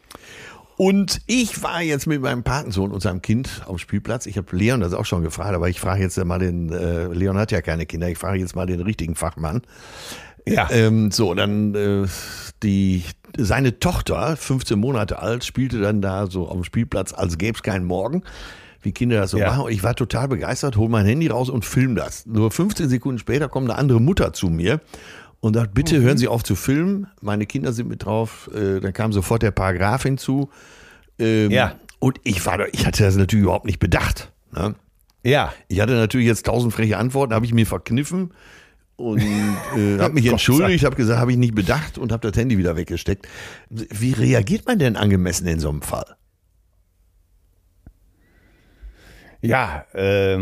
Und ich war jetzt mit meinem Patensohn und seinem Kind auf dem Spielplatz. Ich habe Leon das auch schon gefragt, aber ich frage jetzt mal Leon hat ja keine Kinder, ich frage jetzt mal den richtigen Fachmann. Ja. Seine Tochter, 15 Monate alt, spielte dann da so auf dem Spielplatz, als gäbe es keinen Morgen, wie Kinder das so machen. Und ich war total begeistert, hol mein Handy raus und film das. Nur 15 Sekunden später kommt eine andere Mutter zu mir und sagt, bitte hören Sie auf zu filmen, meine Kinder sind mit drauf. Dann kam sofort der Paragraph hinzu. Und ich hatte das natürlich überhaupt nicht bedacht. Ne? Ja. Ich hatte natürlich jetzt 1000 freche Antworten, habe ich mir verkniffen. Und habe mich entschuldigt, habe gesagt, habe ich nicht bedacht und habe das Handy wieder weggesteckt. Wie reagiert man denn angemessen in so einem Fall? Ja, das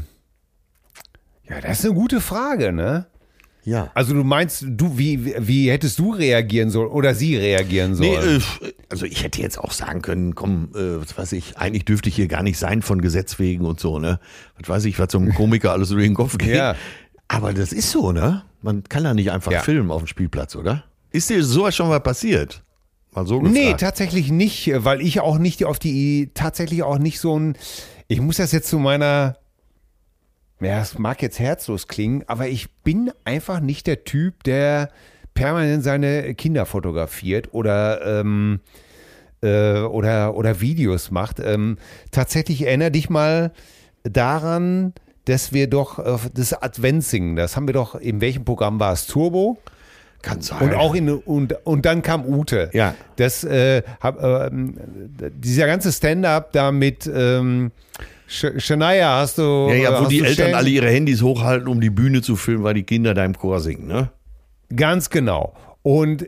ist eine gute Frage, ne? Ja. Also du meinst, wie hättest du reagieren sollen oder sie reagieren sollen? Nee, also ich hätte jetzt auch sagen können, komm, was weiß ich, eigentlich dürfte ich hier gar nicht sein von Gesetz wegen und so, ne? Was weiß ich, was so einem Komiker alles durch den Kopf geht. Ja. Aber das ist so, ne? Man kann da nicht einfach filmen auf dem Spielplatz, oder? Ist dir sowas schon mal passiert? Mal so gefragt. Nee, tatsächlich nicht, weil ich auch nicht tatsächlich auch nicht so ein, ich muss das jetzt zu meiner, es mag jetzt herzlos klingen, aber ich bin einfach nicht der Typ, der permanent seine Kinder fotografiert oder Videos macht. Tatsächlich erinnere dich mal daran, dass wir doch das Adventssingen, das haben wir doch, in welchem Programm war es? Turbo? Kann sein. Und auch und dann kam Ute. Ja. Dieser ganze Stand-up da mit Shania hast du. Ja, wo hast die du Eltern alle ihre Handys hochhalten, um die Bühne zu filmen, weil die Kinder da im Chor singen, ne? Ganz genau. Und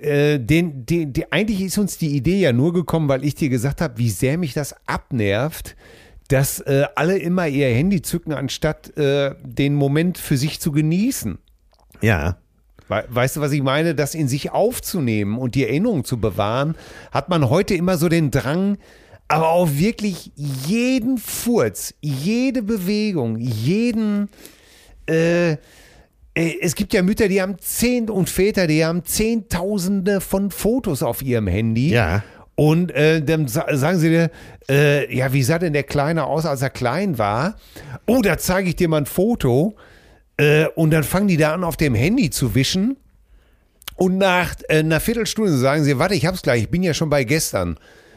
eigentlich ist uns die Idee ja nur gekommen, weil ich dir gesagt habe, wie sehr mich das abnervt, dass alle immer ihr Handy zücken, anstatt den Moment für sich zu genießen. Ja. Weißt du, was ich meine? Das in sich aufzunehmen und die Erinnerung zu bewahren, hat man heute immer so den Drang, aber auch wirklich jeden Furz, jede Bewegung, jeden... es gibt ja Mütter, die haben und Väter, die haben Zehntausende von Fotos auf ihrem Handy. Ja. Und dann sagen sie dir, ja, wie sah denn der Kleine aus, als er klein war? Oh, da zeige ich dir mal ein Foto. Und dann fangen die da an, auf dem Handy zu wischen. Und nach einer Viertelstunde sagen sie, warte, ich hab's gleich, ich bin ja schon bei gestern.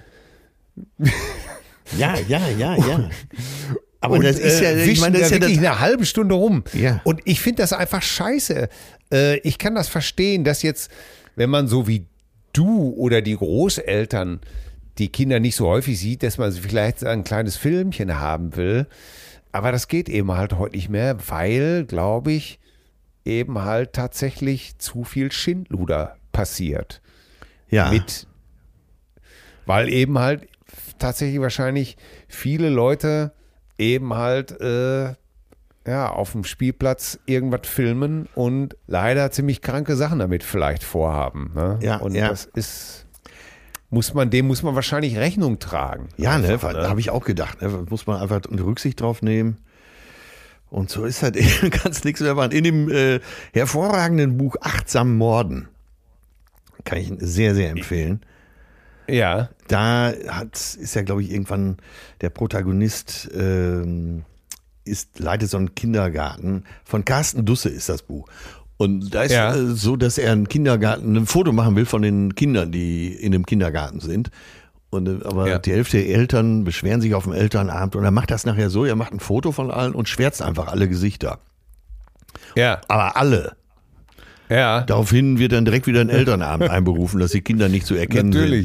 Ja. Aber und, das ist ja, ich meine, das ist ja wirklich eine halbe Stunde rum. Ja. Und ich finde das einfach scheiße. Ich kann das verstehen, dass jetzt, wenn man so wie du oder die Großeltern die Kinder nicht so häufig sieht, dass man vielleicht ein kleines Filmchen haben will. Aber das geht eben halt heute nicht mehr, weil, glaube ich, eben halt tatsächlich zu viel Schindluder passiert. Ja. Weil eben halt tatsächlich wahrscheinlich viele Leute eben halt auf dem Spielplatz irgendwas filmen und leider ziemlich kranke Sachen damit vielleicht vorhaben. Ne? Ja, und ja. das ist, dem muss man wahrscheinlich Rechnung tragen. Ja, einfach, ne? Habe ich auch gedacht. Ne? Muss man einfach eine Rücksicht drauf nehmen. Und so ist halt eben ganz nichts mehr. In dem hervorragenden Buch Achtsam Morden, kann ich sehr, sehr empfehlen. Ja. Da ist ja, glaube ich, irgendwann der Protagonist leitet so einen Kindergarten. Von Carsten Dusse ist das Buch. Und da ist so, dass er ein Foto machen will von den Kindern, die in dem Kindergarten sind. Aber die Hälfte der Eltern beschweren sich auf dem Elternabend und er macht das nachher so, er macht ein Foto von allen und schwärzt einfach alle Gesichter. Ja. Aber alle. Ja. Daraufhin wird dann direkt wieder ein Elternabend einberufen, dass die Kinder nicht zu erkennen Natürlich.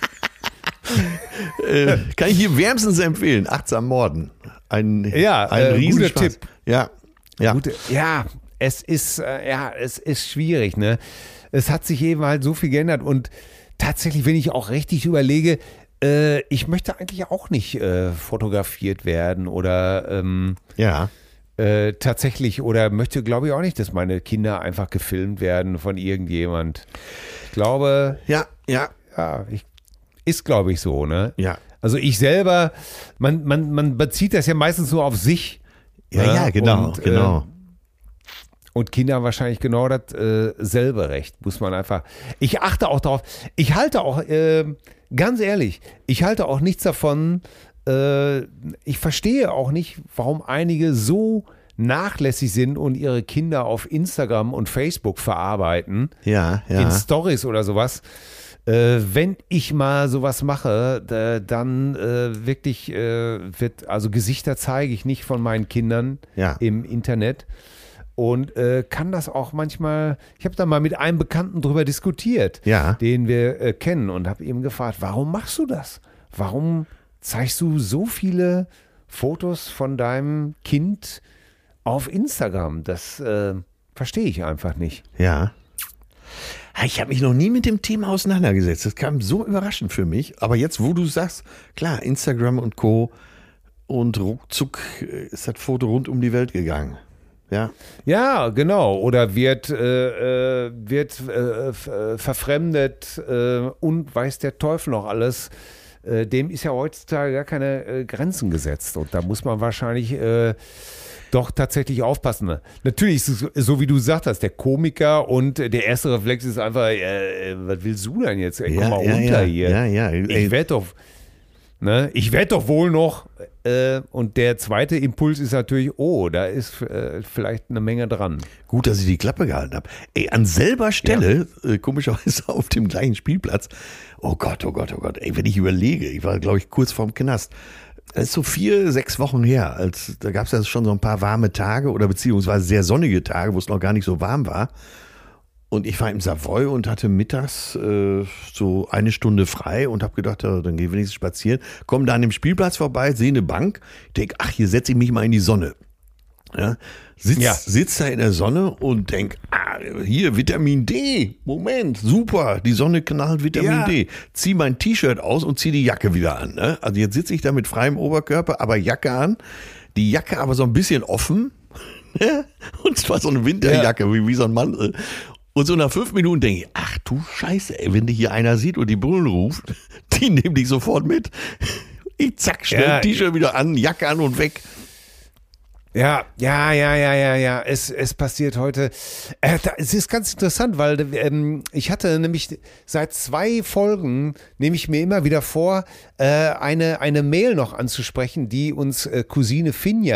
sind. Kann ich hier wärmstens empfehlen. Achtsam Morden. Ein Riesenspaß. Guter Tipp. Ja. Es ist schwierig, ne? Es hat sich eben halt so viel geändert und tatsächlich, wenn ich auch richtig überlege, ich möchte eigentlich auch nicht fotografiert werden oder tatsächlich oder möchte, glaube ich, auch nicht, dass meine Kinder einfach gefilmt werden von irgendjemand. Ich glaube, ist, glaube ich, so, ne? Ja. Also ich selber, man bezieht das ja meistens nur auf sich. Ja, genau, genau. Und Kinder wahrscheinlich genau das selbe Recht, muss man einfach. Ich achte auch darauf, ich halte auch, ganz ehrlich, ich halte auch nichts davon, ich verstehe auch nicht, warum einige so nachlässig sind und ihre Kinder auf Instagram und Facebook verarbeiten, in Stories oder sowas. Wenn ich mal sowas mache, dann wirklich also Gesichter zeige ich nicht von meinen Kindern im Internet und kann das auch manchmal, ich habe da mal mit einem Bekannten drüber diskutiert, den wir kennen und habe ihm gefragt, warum machst du das? Warum zeigst du so viele Fotos von deinem Kind auf Instagram? Das verstehe ich einfach nicht. Ja. Ich habe mich noch nie mit dem Thema auseinandergesetzt. Das kam so überraschend für mich. Aber jetzt, wo du sagst, klar, Instagram und Co. und ruckzuck ist das Foto rund um die Welt gegangen. Ja. Ja, genau. Oder wird verfremdet und weiß der Teufel noch alles. Dem ist ja heutzutage gar keine Grenzen gesetzt. Und da muss man wahrscheinlich doch tatsächlich aufpassen. Natürlich ist es so, wie du gesagt hast, der Komiker und der erste Reflex ist einfach, was willst du denn jetzt? Komm mal runter hier. Ja. Ich werde doch wohl noch. Und der zweite Impuls ist natürlich, da ist vielleicht eine Menge dran. Gut, dass ich die Klappe gehalten habe. An selber Stelle, komischerweise auf dem gleichen Spielplatz. Oh Gott. Wenn ich überlege, ich war, glaube ich, kurz vorm Knast. Das ist so 4-6 Wochen her. Da gab es ja schon so ein paar warme Tage oder beziehungsweise sehr sonnige Tage, wo es noch gar nicht so warm war. Und ich war im Savoy und hatte mittags so eine Stunde frei und habe gedacht, dann gehe ich wenigstens spazieren. Komme da an dem Spielplatz vorbei, sehe eine Bank. Ich denke, hier setze ich mich mal in die Sonne. Ja, sitzt da in der Sonne und denkt, hier Vitamin D, Moment, super, die Sonne knallt Vitamin D. Zieh mein T-Shirt aus und zieh die Jacke wieder an. Ne? Also jetzt sitze ich da mit freiem Oberkörper, aber Jacke an, die Jacke aber so ein bisschen offen. Und zwar so eine Winterjacke, wie so ein Mantel. Und so nach 5 Minuten denke ich, ach du Scheiße, ey, wenn dich hier einer sieht und die Bullen ruft, die nehmen dich sofort mit. Ich zack, schnell T-Shirt wieder an, Jacke an und weg. Ja. Es passiert heute. Es ist ganz interessant, weil ich hatte nämlich seit 2 Folgen, nehme ich mir immer wieder vor, eine Mail noch anzusprechen, die uns Cousine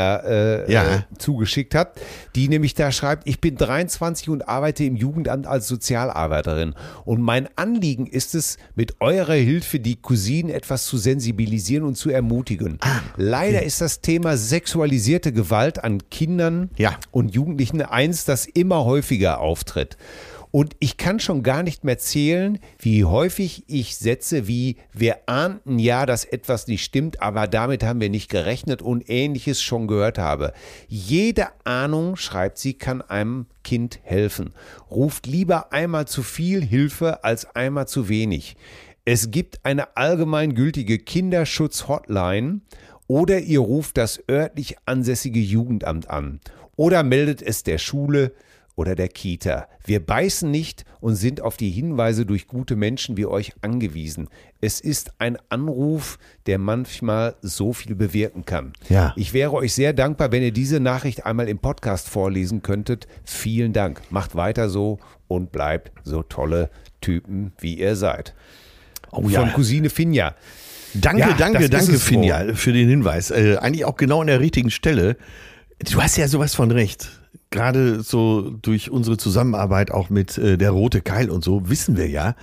Finja zugeschickt hat, die nämlich da schreibt, ich bin 23 und arbeite im Jugendamt als Sozialarbeiterin. Und mein Anliegen ist es, mit eurer Hilfe die Cousinen etwas zu sensibilisieren und zu ermutigen. Leider ist das Thema sexualisierte Gewalt an Kindern und Jugendlichen eins, das immer häufiger auftritt. Und ich kann schon gar nicht mehr zählen, wie häufig ich Sätze wie wir ahnten ja, dass etwas nicht stimmt, aber damit haben wir nicht gerechnet und Ähnliches schon gehört habe. Jede Ahnung, schreibt sie, kann einem Kind helfen. Ruft lieber einmal zu viel Hilfe als einmal zu wenig. Es gibt eine allgemeingültige Kinderschutz-Hotline oder ihr ruft das örtlich ansässige Jugendamt an oder meldet es der Schule oder der Kita. Wir beißen nicht und sind auf die Hinweise durch gute Menschen wie euch angewiesen. Es ist ein Anruf, der manchmal so viel bewirken kann. Ja. Ich wäre euch sehr dankbar, wenn ihr diese Nachricht einmal im Podcast vorlesen könntet. Vielen Dank. Macht weiter so und bleibt so tolle Typen, wie ihr seid. Von Cousine Finja. Danke, Finja, für den Hinweis. Eigentlich auch genau an der richtigen Stelle. Du hast ja sowas von recht. Gerade so durch unsere Zusammenarbeit auch mit der Rote Keil und so, wissen wir ja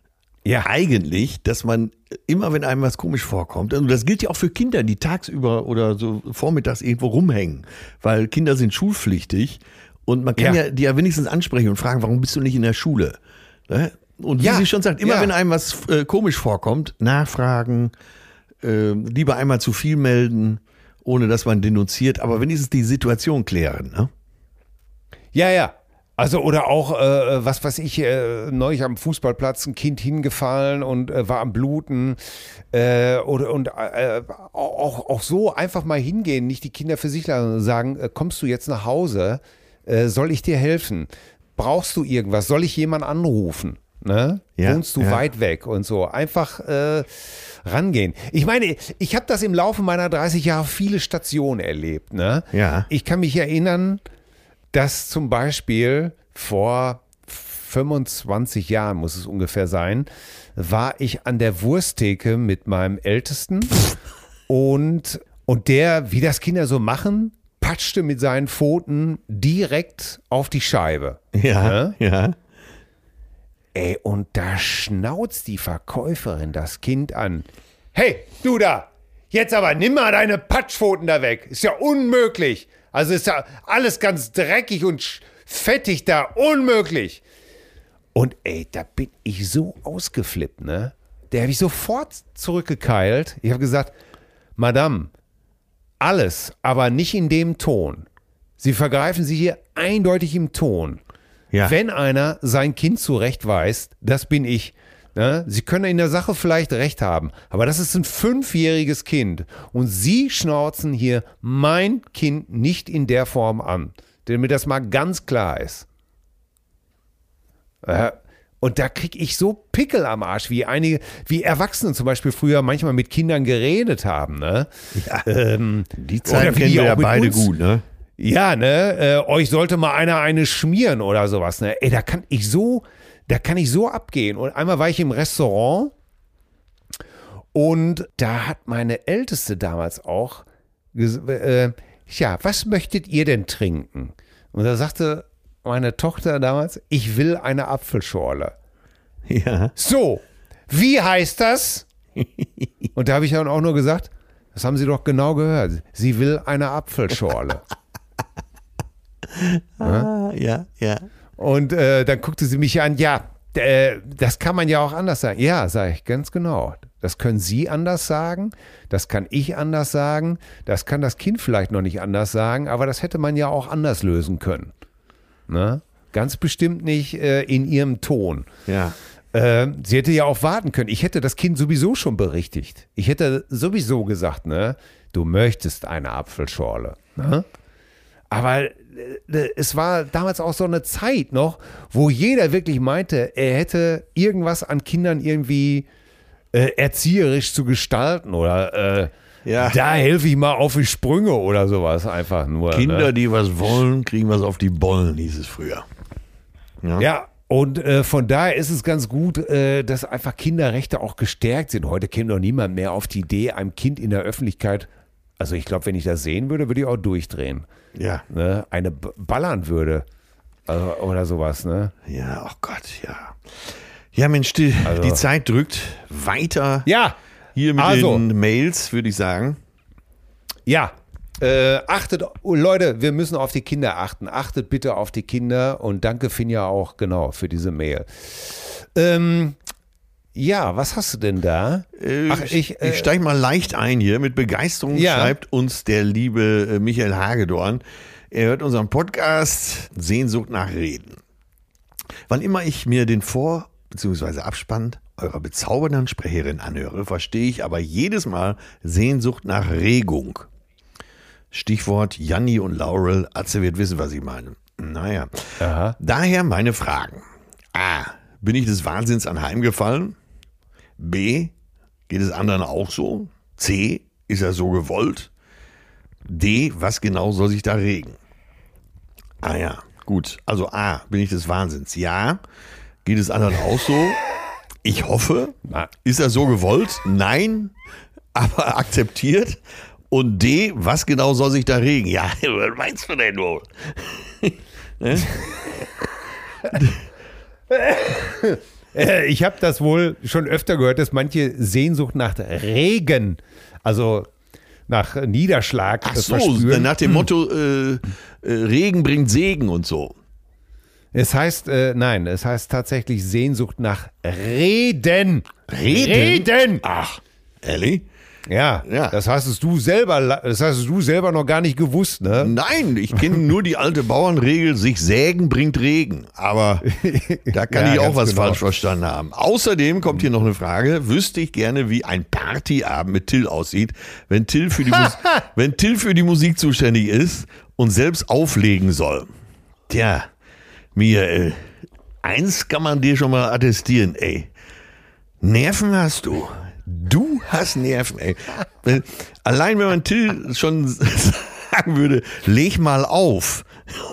eigentlich, dass man immer, wenn einem was komisch vorkommt, und das gilt ja auch für Kinder, die tagsüber oder so vormittags irgendwo rumhängen, weil Kinder sind schulpflichtig und man kann die ja wenigstens ansprechen und fragen, warum bist du nicht in der Schule? Ne? Und wie sie schon sagt, immer wenn einem was komisch vorkommt, nachfragen, lieber einmal zu viel melden, ohne dass man denunziert, aber wenigstens die Situation klären. Ne? Ja. Also oder auch, was weiß ich, neulich am Fußballplatz ein Kind hingefallen und war am Bluten auch so einfach mal hingehen, nicht die Kinder für sich lassen und sagen, kommst du jetzt nach Hause, soll ich dir helfen? Brauchst du irgendwas? Soll ich jemanden anrufen? Ne? Wohnst du weit weg und so. Einfach rangehen. Ich meine, ich habe das im Laufe meiner 30 Jahre viele Stationen erlebt. Ne? Ja. Ich kann mich erinnern, dass zum Beispiel vor 25 Jahren, muss es ungefähr sein, war ich an der Wursttheke mit meinem Ältesten und der, wie das Kinder so machen, patschte mit seinen Pfoten direkt auf die Scheibe. Ja. Ey, und da schnauzt die Verkäuferin das Kind an. Hey, du da, jetzt aber nimm mal deine Patschpfoten da weg. Ist ja unmöglich. Also ist ja alles ganz dreckig und fettig da, unmöglich. Und ey, da bin ich so ausgeflippt, ne? Der habe ich sofort zurückgekeilt. Ich habe gesagt, Madame, alles, aber nicht in dem Ton. Sie vergreifen sich hier eindeutig im Ton. Ja. Wenn einer sein Kind zurechtweist, das bin ich. Ne? Sie können in der Sache vielleicht recht haben, aber das ist ein 5-jähriges Kind und Sie schnauzen hier mein Kind nicht in der Form an, damit das mal ganz klar ist. Und da kriege ich so Pickel am Arsch, wie Erwachsene zum Beispiel früher manchmal mit Kindern geredet haben. Ne? Ja, die Zeit kennen wir ja beide gut, ne? Ja, ne, euch sollte mal eine schmieren oder sowas, ne? Ey, da kann ich so abgehen. Und einmal war ich im Restaurant und da hat meine Älteste damals auch was möchtet ihr denn trinken? Und da sagte meine Tochter damals, ich will eine Apfelschorle. Ja. So, wie heißt das? Und da habe ich dann auch nur gesagt, das haben Sie doch genau gehört. Sie will eine Apfelschorle. Ja. Und dann guckte sie mich an, das kann man ja auch anders sagen. Ja, sage ich, ganz genau. Das können Sie anders sagen, das kann ich anders sagen, das kann das Kind vielleicht noch nicht anders sagen, aber das hätte man ja auch anders lösen können. Ne? Ganz bestimmt nicht in ihrem Ton. Ja. Sie hätte ja auch warten können. Ich hätte das Kind sowieso schon berichtigt. Ich hätte sowieso gesagt, ne, du möchtest eine Apfelschorle. Ne? Aber es war damals auch so eine Zeit noch, wo jeder wirklich meinte, er hätte irgendwas an Kindern irgendwie erzieherisch zu gestalten oder da helfe ich mal auf die Sprünge oder sowas einfach nur. Kinder, ne? die was wollen, kriegen was auf die Bollen, hieß es früher. Ja, und von daher ist es ganz gut, dass einfach Kinderrechte auch gestärkt sind. Heute käme doch niemand mehr auf die Idee, einem Kind in der Öffentlichkeit, also ich glaube, wenn ich das sehen würde, würde ich auch durchdrehen. Ja. Ne? Eine ballern würde oder sowas. Ne? Ja, oh Gott, ja. Ja, Mensch, die Zeit drückt weiter. Ja, Hier mit den Mails, würde ich sagen. Ja, achtet, Leute, wir müssen auf die Kinder achten. Achtet bitte auf die Kinder und danke Finja auch, genau, für diese Mail. Ja, was hast du denn da? Ich steige mal leicht ein hier. Mit Begeisterung schreibt uns der liebe Michael Hagedorn. Er hört unseren Podcast Sehnsucht nach Reden. Wann immer ich mir den Vor- bzw. Abspann eurer bezaubernden Sprecherin anhöre, verstehe ich aber jedes Mal Sehnsucht nach Regung. Stichwort Janni und Laurel. Atze wird wissen, was ich meine. Naja. Aha. Daher meine Fragen. A. Bin ich des Wahnsinns anheimgefallen? B. Geht es anderen auch so? C. Ist er so gewollt? D. Was genau soll sich da regen? Ah ja, gut. Also A. Bin ich des Wahnsinns? Ja. Geht es anderen auch so? Ich hoffe. Ist er so gewollt? Nein. Aber akzeptiert. Und D. Was genau soll sich da regen? Ja, was meinst du denn wohl? Ich habe das wohl schon öfter gehört, dass manche Sehnsucht nach Regen, also nach Niederschlag, verspüren. Nach dem Motto, Regen bringt Segen und so. Es heißt, nein, es heißt tatsächlich Sehnsucht nach Reden. Reden? Ach, ehrlich? Ja, das hast du selber noch gar nicht gewusst, ne? Nein, ich kenne nur die alte Bauernregel, sich sägen bringt Regen. Aber da kann ich auch was falsch verstanden haben. Außerdem kommt hier noch eine Frage. Wüsste ich gerne, wie ein Partyabend mit Till aussieht, wenn Till für die Musik zuständig ist und selbst auflegen soll. Tja, Michael, eins kann man dir schon mal attestieren, ey. Nerven hast du. Du hast Nerven, ey. Allein wenn man Till schon sagen würde, leg mal auf,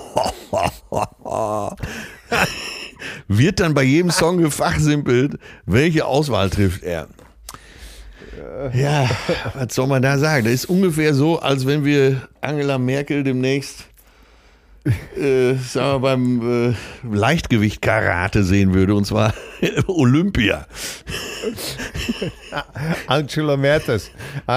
wird dann bei jedem Song gefachsimpelt, welche Auswahl trifft er. Ja, was soll man da sagen? Das ist ungefähr so, als wenn wir Angela Merkel demnächst sagen wir beim Leichtgewicht-Karate sehen würde, und zwar Olympia. Angela Mertes.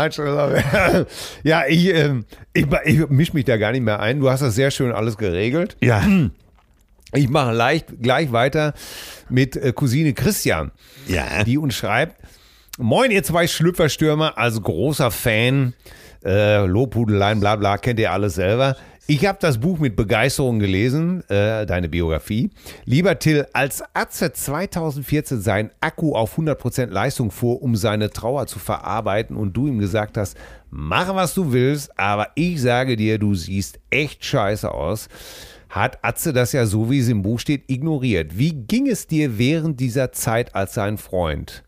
Ja, ich mische mich da gar nicht mehr ein. Du hast das sehr schön alles geregelt. Ja. Ich mache gleich weiter mit Cousine Christian, die uns schreibt: Moin, ihr zwei Schlüpferstürmer, also großer Fan, Lobhudeleien, bla bla, kennt ihr alles selber. Ich habe das Buch mit Begeisterung gelesen, deine Biografie. Lieber Till, als Atze 2014 seinen Akku auf 100% Leistung fuhr, um seine Trauer zu verarbeiten und du ihm gesagt hast, mach was du willst, aber ich sage dir, du siehst echt scheiße aus, hat Atze das ja so, wie es im Buch steht, ignoriert. Wie ging es dir während dieser Zeit als sein Freund?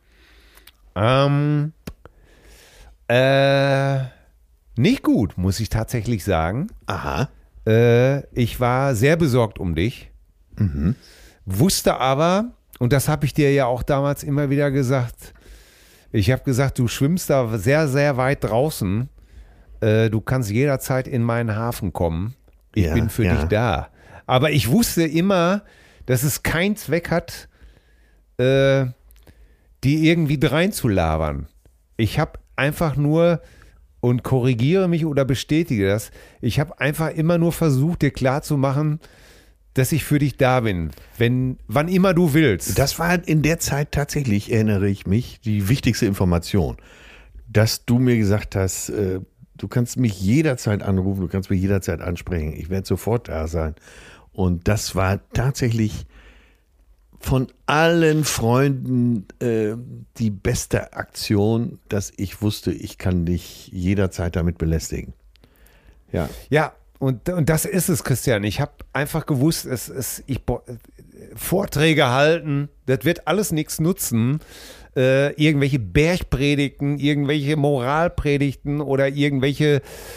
Nicht gut, muss ich tatsächlich sagen. Aha. Ich war sehr besorgt um dich, wusste aber, und das habe ich dir ja auch damals immer wieder gesagt, ich habe gesagt, du schwimmst da sehr, sehr weit draußen, du kannst jederzeit in meinen Hafen kommen, ich bin für dich da. Aber ich wusste immer, dass es keinen Zweck hat, die irgendwie dreinzulabern. Ich habe einfach nur, und korrigiere mich oder bestätige das, ich habe einfach immer nur versucht, dir klarzumachen, dass ich für dich da bin, wann immer du willst. Das war in der Zeit tatsächlich, erinnere ich mich, die wichtigste Information, dass du mir gesagt hast, du kannst mich jederzeit anrufen, du kannst mich jederzeit ansprechen, ich werde sofort da sein. Und das war tatsächlich von allen Freunden die beste Aktion, dass ich wusste, ich kann dich jederzeit damit belästigen. Ja. Ja, und das ist es, Christian. Ich habe einfach gewusst, Vorträge halten, das wird alles nichts nutzen. Irgendwelche Bergpredigten, irgendwelche Moralpredigten oder irgendwelche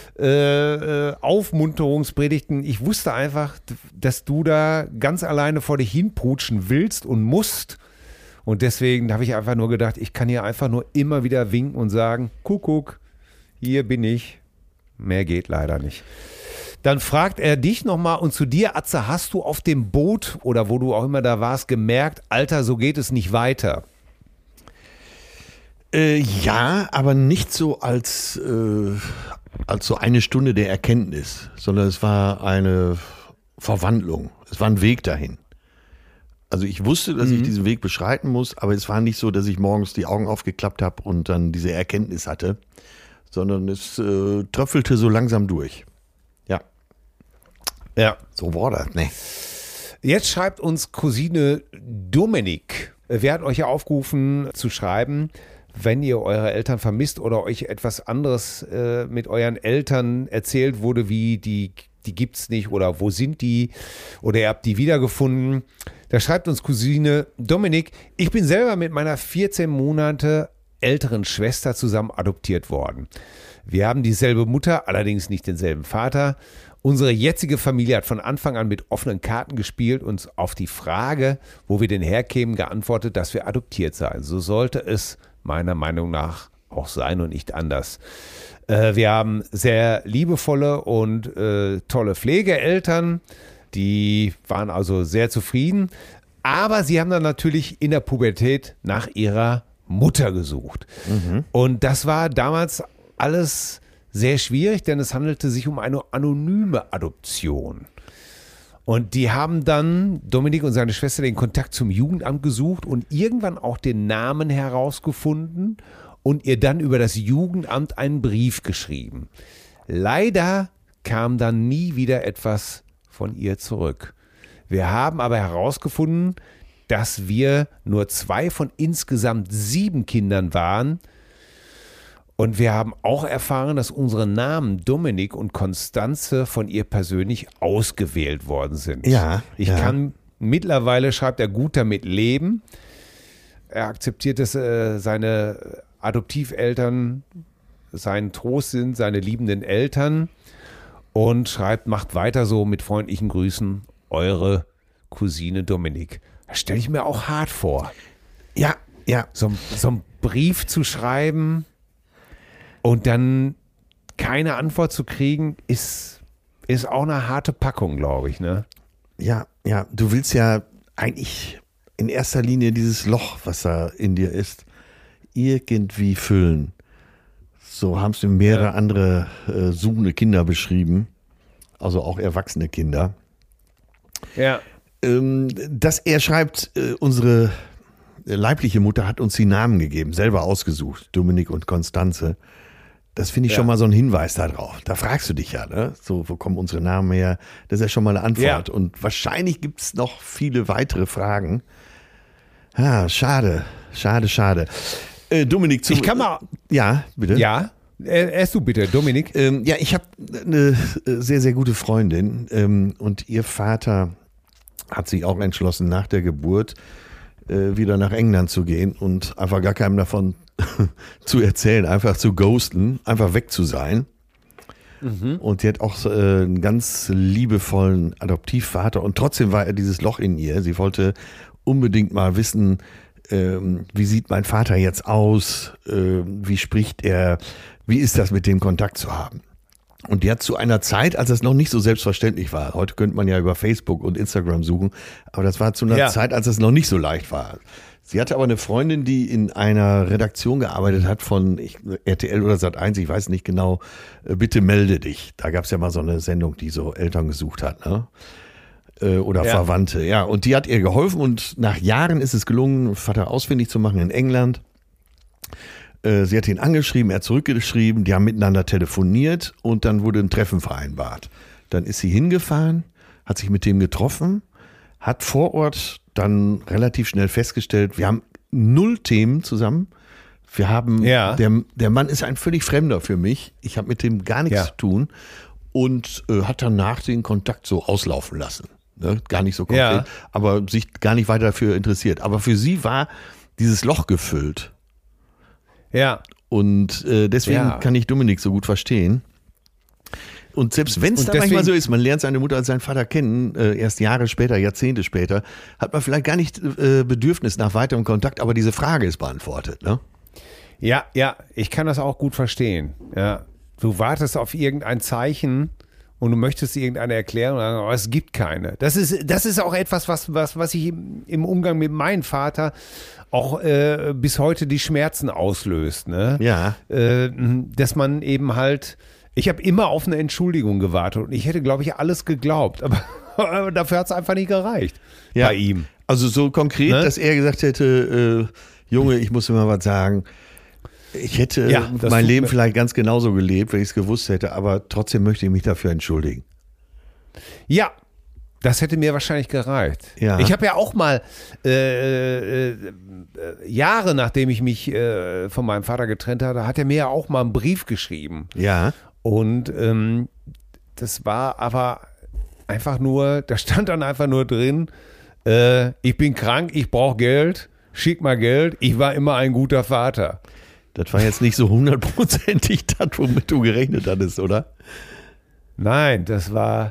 Aufmunterungspredigten. Ich wusste einfach, dass du da ganz alleine vor dich hinputschen willst und musst. Und deswegen habe ich einfach nur gedacht, ich kann hier einfach nur immer wieder winken und sagen, Kuckuck, hier bin ich. Mehr geht leider nicht. Dann fragt er dich nochmal und zu dir, Atze, hast du auf dem Boot oder wo du auch immer da warst, gemerkt, Alter, so geht es nicht weiter? Ja, aber nicht so als so eine Stunde der Erkenntnis, sondern es war eine Verwandlung. Es war ein Weg dahin. Also ich wusste, dass ich diesen Weg beschreiten muss, aber es war nicht so, dass ich morgens die Augen aufgeklappt habe und dann diese Erkenntnis hatte, sondern es tröpfelte so langsam durch. Ja. Ja, so war das, ne? Jetzt schreibt uns Cousine Dominik. Wir hatten euch ja aufgerufen zu schreiben, wenn ihr eure Eltern vermisst oder euch etwas anderes mit euren Eltern erzählt wurde, wie die gibt's nicht oder wo sind die oder ihr habt die wiedergefunden. Da schreibt uns Cousine Dominik, ich bin selber mit meiner 14 Monate älteren Schwester zusammen adoptiert worden. Wir haben dieselbe Mutter, allerdings nicht denselben Vater. Unsere jetzige Familie hat von Anfang an mit offenen Karten gespielt und auf die Frage, wo wir denn herkämen, geantwortet, dass wir adoptiert seien. So sollte es meiner Meinung nach auch sein und nicht anders. Wir haben sehr liebevolle und tolle Pflegeeltern, die waren also sehr zufrieden, aber sie haben dann natürlich in der Pubertät nach ihrer Mutter gesucht. Und das war damals alles sehr schwierig, denn es handelte sich um eine anonyme Adoption. Und die haben dann, Dominik und seine Schwester, den Kontakt zum Jugendamt gesucht und irgendwann auch den Namen herausgefunden und ihr dann über das Jugendamt einen Brief geschrieben. Leider kam dann nie wieder etwas von ihr zurück. Wir haben aber herausgefunden, dass wir nur 2 von insgesamt 7 Kindern waren. Und wir haben auch erfahren, dass unsere Namen Dominik und Konstanze von ihr persönlich ausgewählt worden sind. Ja. Ich kann mittlerweile, schreibt er, gut damit leben. Er akzeptiert, dass seine Adoptiveltern sein Trost sind, seine liebenden Eltern. Und schreibt, macht weiter so mit freundlichen Grüßen, eure Cousine Dominik. Das stelle ich mir auch hart vor. Ja. So einen Brief zu schreiben und dann keine Antwort zu kriegen, ist auch eine harte Packung, glaube ich, ne? Ja, du willst ja eigentlich in erster Linie dieses Loch, was da in dir ist, irgendwie füllen. So haben es mehrere andere suchende Kinder beschrieben, also auch erwachsene Kinder. Ja. Dass er schreibt, unsere leibliche Mutter hat uns die Namen gegeben, selber ausgesucht, Dominik und Konstanze. Das finde ich schon mal so ein Hinweis darauf. Da fragst du dich ja, ne? So, wo kommen unsere Namen her? Das ist ja schon mal eine Antwort. Ja. Und wahrscheinlich gibt es noch viele weitere Fragen. Schade. Dominik, ich kann mal. Ja, bitte. Ja, erst du bitte, Dominik. Ich habe eine sehr, sehr gute Freundin und ihr Vater hat sich auch entschlossen, nach der Geburt wieder nach England zu gehen und einfach gar keinem davon zu erzählen, einfach zu ghosten, einfach weg zu sein. Und sie hat auch einen ganz liebevollen Adoptivvater und trotzdem war er dieses Loch in ihr. Sie wollte unbedingt mal wissen, wie sieht mein Vater jetzt aus, wie spricht er, wie ist das mit dem Kontakt zu haben. Und die hat zu einer Zeit, als es noch nicht so selbstverständlich war, heute könnte man ja über Facebook und Instagram suchen, aber das war zu einer Zeit, als es noch nicht so leicht war. Sie hatte aber eine Freundin, die in einer Redaktion gearbeitet hat von RTL oder Sat.1, ich weiß nicht genau, bitte melde dich. Da gab es ja mal so eine Sendung, die so Eltern gesucht hat. Ne? oder Verwandte. Ja, und die hat ihr geholfen und nach Jahren ist es gelungen, Vater ausfindig zu machen in England. Sie hat ihn angeschrieben, er hat zurückgeschrieben, die haben miteinander telefoniert und dann wurde ein Treffen vereinbart. Dann ist sie hingefahren, hat sich mit dem getroffen, hat vor Ort dann relativ schnell festgestellt, wir haben 0 Themen zusammen. Wir haben, der Mann ist ein völlig Fremder für mich. Ich habe mit dem gar nichts zu tun und hat danach den Kontakt so auslaufen lassen. Ne? Gar nicht so konkret, aber sich gar nicht weiter dafür interessiert. Aber für sie war dieses Loch gefüllt. Ja. Und deswegen kann ich Dominik so gut verstehen. Und selbst wenn es dann manchmal so ist, man lernt seine Mutter als seinen Vater kennen, erst Jahre später, Jahrzehnte später, hat man vielleicht gar nicht Bedürfnis nach weiterem Kontakt, aber diese Frage ist beantwortet, ne? Ja, ich kann das auch gut verstehen. Ja. Du wartest auf irgendein Zeichen und du möchtest irgendeine Erklärung, aber es gibt keine. Das ist auch etwas, was ich im Umgang mit meinem Vater auch bis heute die Schmerzen auslöst. Ne? Ja. Dass man eben halt, ich habe immer auf eine Entschuldigung gewartet und ich hätte, glaube ich, alles geglaubt, aber dafür hat es einfach nicht gereicht bei ihm. Also so konkret, ne? Dass er gesagt hätte, Junge, ich muss dir mal was sagen. Ich hätte mein Leben vielleicht ganz genauso gelebt, wenn ich es gewusst hätte, aber trotzdem möchte ich mich dafür entschuldigen. Ja, das hätte mir wahrscheinlich gereicht. Ja. Ich habe ja auch mal Jahre nachdem ich mich von meinem Vater getrennt hatte, hat er mir ja auch mal einen Brief geschrieben. Ja. Und das war aber einfach nur, da stand dann einfach nur drin, ich bin krank, ich brauche Geld, schick mal Geld, ich war immer ein guter Vater. Das war jetzt nicht so 100%ig das, womit du gerechnet hattest, oder? Nein, das war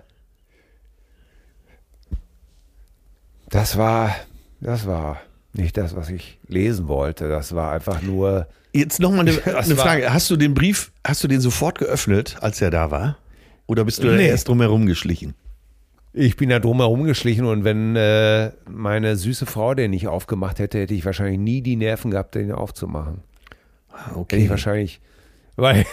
nicht das, was ich lesen wollte. Das war einfach nur. Jetzt nochmal eine Frage. Hast du den sofort geöffnet, als er da war? Oder bist du da erst drumherum geschlichen? Ich bin da drumherum geschlichen und wenn meine süße Frau den nicht aufgemacht hätte, hätte ich wahrscheinlich nie die Nerven gehabt, den aufzumachen. Okay. Ich wahrscheinlich, weil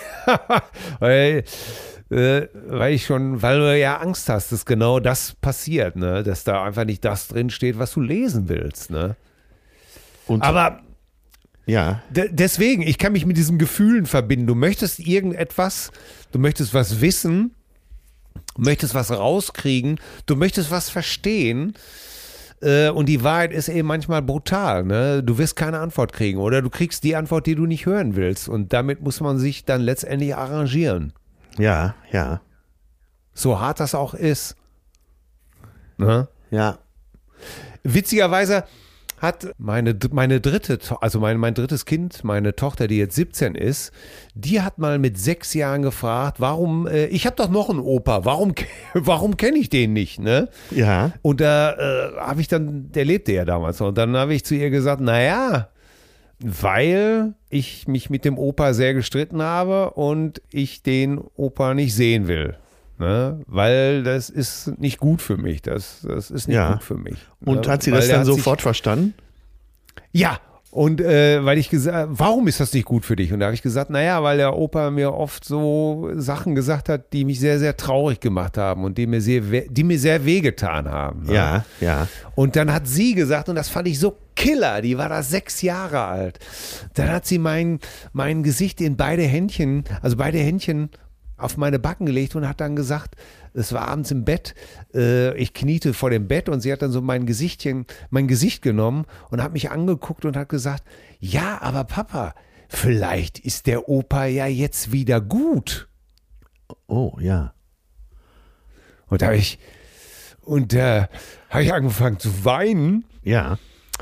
du ja Angst hast, dass genau das passiert, ne? Dass da einfach nicht das drin steht, was du lesen willst, ne? Aber deswegen, ich kann mich mit diesen Gefühlen verbinden. Du möchtest irgendetwas, du möchtest was wissen, du möchtest was rauskriegen, du möchtest was verstehen. Und die Wahrheit ist eben manchmal brutal. Ne? Du wirst keine Antwort kriegen oder du kriegst die Antwort, die du nicht hören willst. Und damit muss man sich dann letztendlich arrangieren. Ja. So hart das auch ist. Ne? Ja. Witzigerweise hat mein drittes Kind, meine Tochter, die jetzt 17 ist, die hat mal mit 6 Jahren gefragt, warum, ich habe doch noch einen Opa, warum kenne ich den nicht, ne? Ja. Und da habe ich dann, der lebte ja damals noch, und dann habe ich zu ihr gesagt, naja, weil ich mich mit dem Opa sehr gestritten habe und ich den Opa nicht sehen will. Ne? Weil das ist nicht gut für mich. Das ist nicht gut für mich. Und hat sie das dann sofort verstanden? Ja. Und weil ich gesagt, warum ist das nicht gut für dich? Und da habe ich gesagt, naja, weil der Opa mir oft so Sachen gesagt hat, die mich sehr, sehr traurig gemacht haben und die mir sehr wehgetan haben. Ne? Ja. Und dann hat sie gesagt, und das fand ich so Killer, die war da 6 Jahre alt. Dann hat sie mein Gesicht in beide Händchen auf meine Backen gelegt und hat dann gesagt, es war abends im Bett, ich kniete vor dem Bett und sie hat dann so mein Gesicht genommen und hat mich angeguckt und hat gesagt, ja, aber Papa, vielleicht ist der Opa ja jetzt wieder gut. Oh, ja. Und da habe ich angefangen zu weinen. Ja.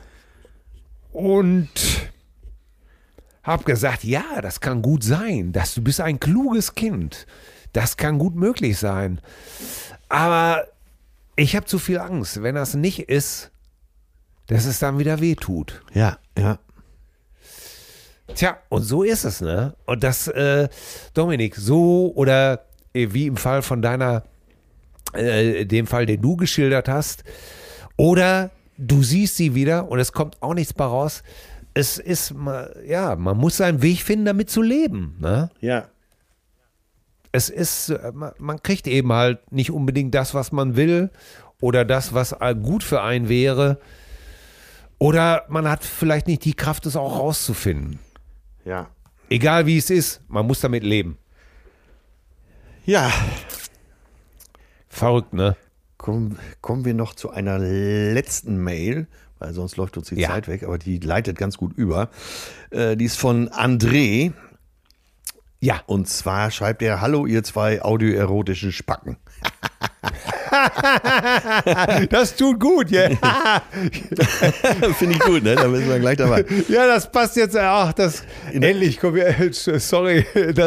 Und habe gesagt, ja, das kann gut sein, du bist ein kluges Kind. Das kann gut möglich sein. Aber ich habe zu viel Angst, wenn das nicht ist, dass es dann wieder wehtut. Ja. Tja, und so ist es, ne? Und das, Dominik, so oder wie im Fall von dem Fall, den du geschildert hast, oder du siehst sie wieder und es kommt auch nichts bei raus. Es ist, man muss seinen Weg finden, damit zu leben, ne? Ja. Es ist, man kriegt eben halt nicht unbedingt das, was man will oder das, was gut für einen wäre. Oder man hat vielleicht nicht die Kraft, es auch rauszufinden. Ja. Egal wie es ist, man muss damit leben. Ja. Verrückt, ne? Kommen wir noch zu einer letzten Mail, weil sonst läuft uns die Zeit weg, aber die leitet ganz gut über. Die ist von André. Ja. Und zwar schreibt er: Hallo, ihr zwei audioerotischen Spacken. Das tut gut, ja. Finde ich gut, ne? Da sind wir gleich dabei. Ja, das passt jetzt. Ach, das. Endlich, komm, sorry.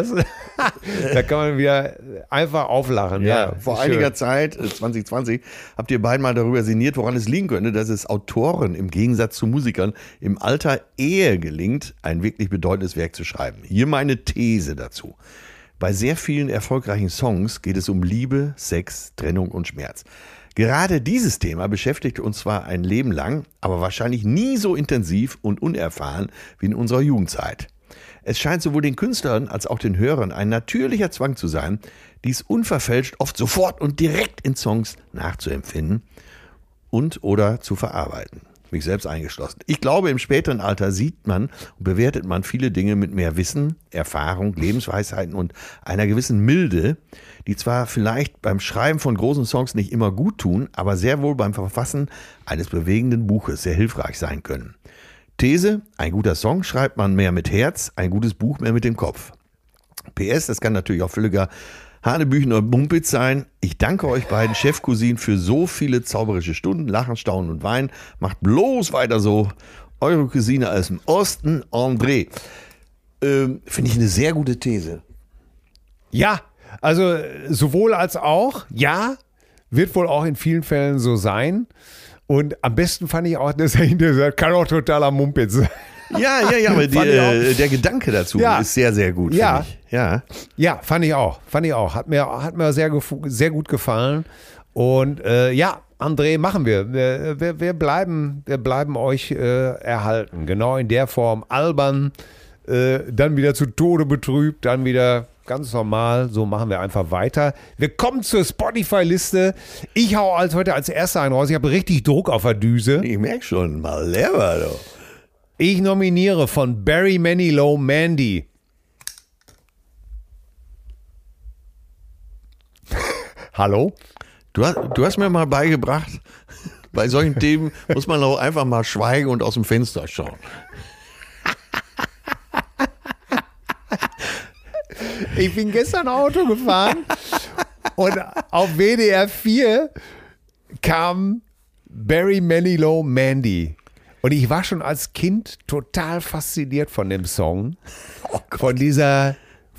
Da kann man wieder einfach auflachen. Ja, vor einiger Zeit, 2020, habt ihr beiden mal darüber sinniert, woran es liegen könnte, dass es Autoren im Gegensatz zu Musikern im Alter eher gelingt, ein wirklich bedeutendes Werk zu schreiben. Hier meine These dazu. Bei sehr vielen erfolgreichen Songs geht es um Liebe, Sex, Trennung und Schmerz. Gerade dieses Thema beschäftigt uns zwar ein Leben lang, aber wahrscheinlich nie so intensiv und unerfahren wie in unserer Jugendzeit. Es scheint sowohl den Künstlern als auch den Hörern ein natürlicher Zwang zu sein, dies unverfälscht oft sofort und direkt in Songs nachzuempfinden und oder zu verarbeiten. Mich selbst eingeschlossen. Ich glaube, im späteren Alter sieht man und bewertet man viele Dinge mit mehr Wissen, Erfahrung, Lebensweisheiten und einer gewissen Milde, die zwar vielleicht beim Schreiben von großen Songs nicht immer gut tun, aber sehr wohl beim Verfassen eines bewegenden Buches sehr hilfreich sein können. These: Ein guter Song schreibt man mehr mit Herz, ein gutes Buch mehr mit dem Kopf. PS, das kann natürlich auch völliger Hanebüchen oder Mumpitz sein. Ich danke euch beiden Chefcousinen für so viele zauberische Stunden. Lachen, Staunen und Weinen. Macht bloß weiter so. Eure Cousine aus dem Osten, André. Finde ich eine sehr gute These. Ja, also sowohl als auch. Ja, wird wohl auch in vielen Fällen so sein. Und am besten fand ich auch, dass er hinterher sagt, kann auch totaler Mumpitz sein. Ja, aber der Gedanke dazu ist sehr, sehr gut. Ja. Ja, fand ich auch. Hat mir sehr gut gefallen. Und André, machen wir. Wir bleiben euch erhalten. Genau in der Form. Albern, dann wieder zu Tode betrübt, dann wieder ganz normal. So machen wir einfach weiter. Wir kommen zur Spotify-Liste. Ich hau heute als erster einen raus. Ich habe richtig Druck auf der Düse. Ich merke schon, mal leer, doch. Ich nominiere von Barry Manilow Mandy. Hallo? Du hast mir mal beigebracht, bei solchen Themen muss man auch einfach mal schweigen und aus dem Fenster schauen. Ich bin gestern Auto gefahren und auf WDR 4 kam Barry Manilow Mandy. Und ich war schon als Kind total fasziniert von dem Song, von diesem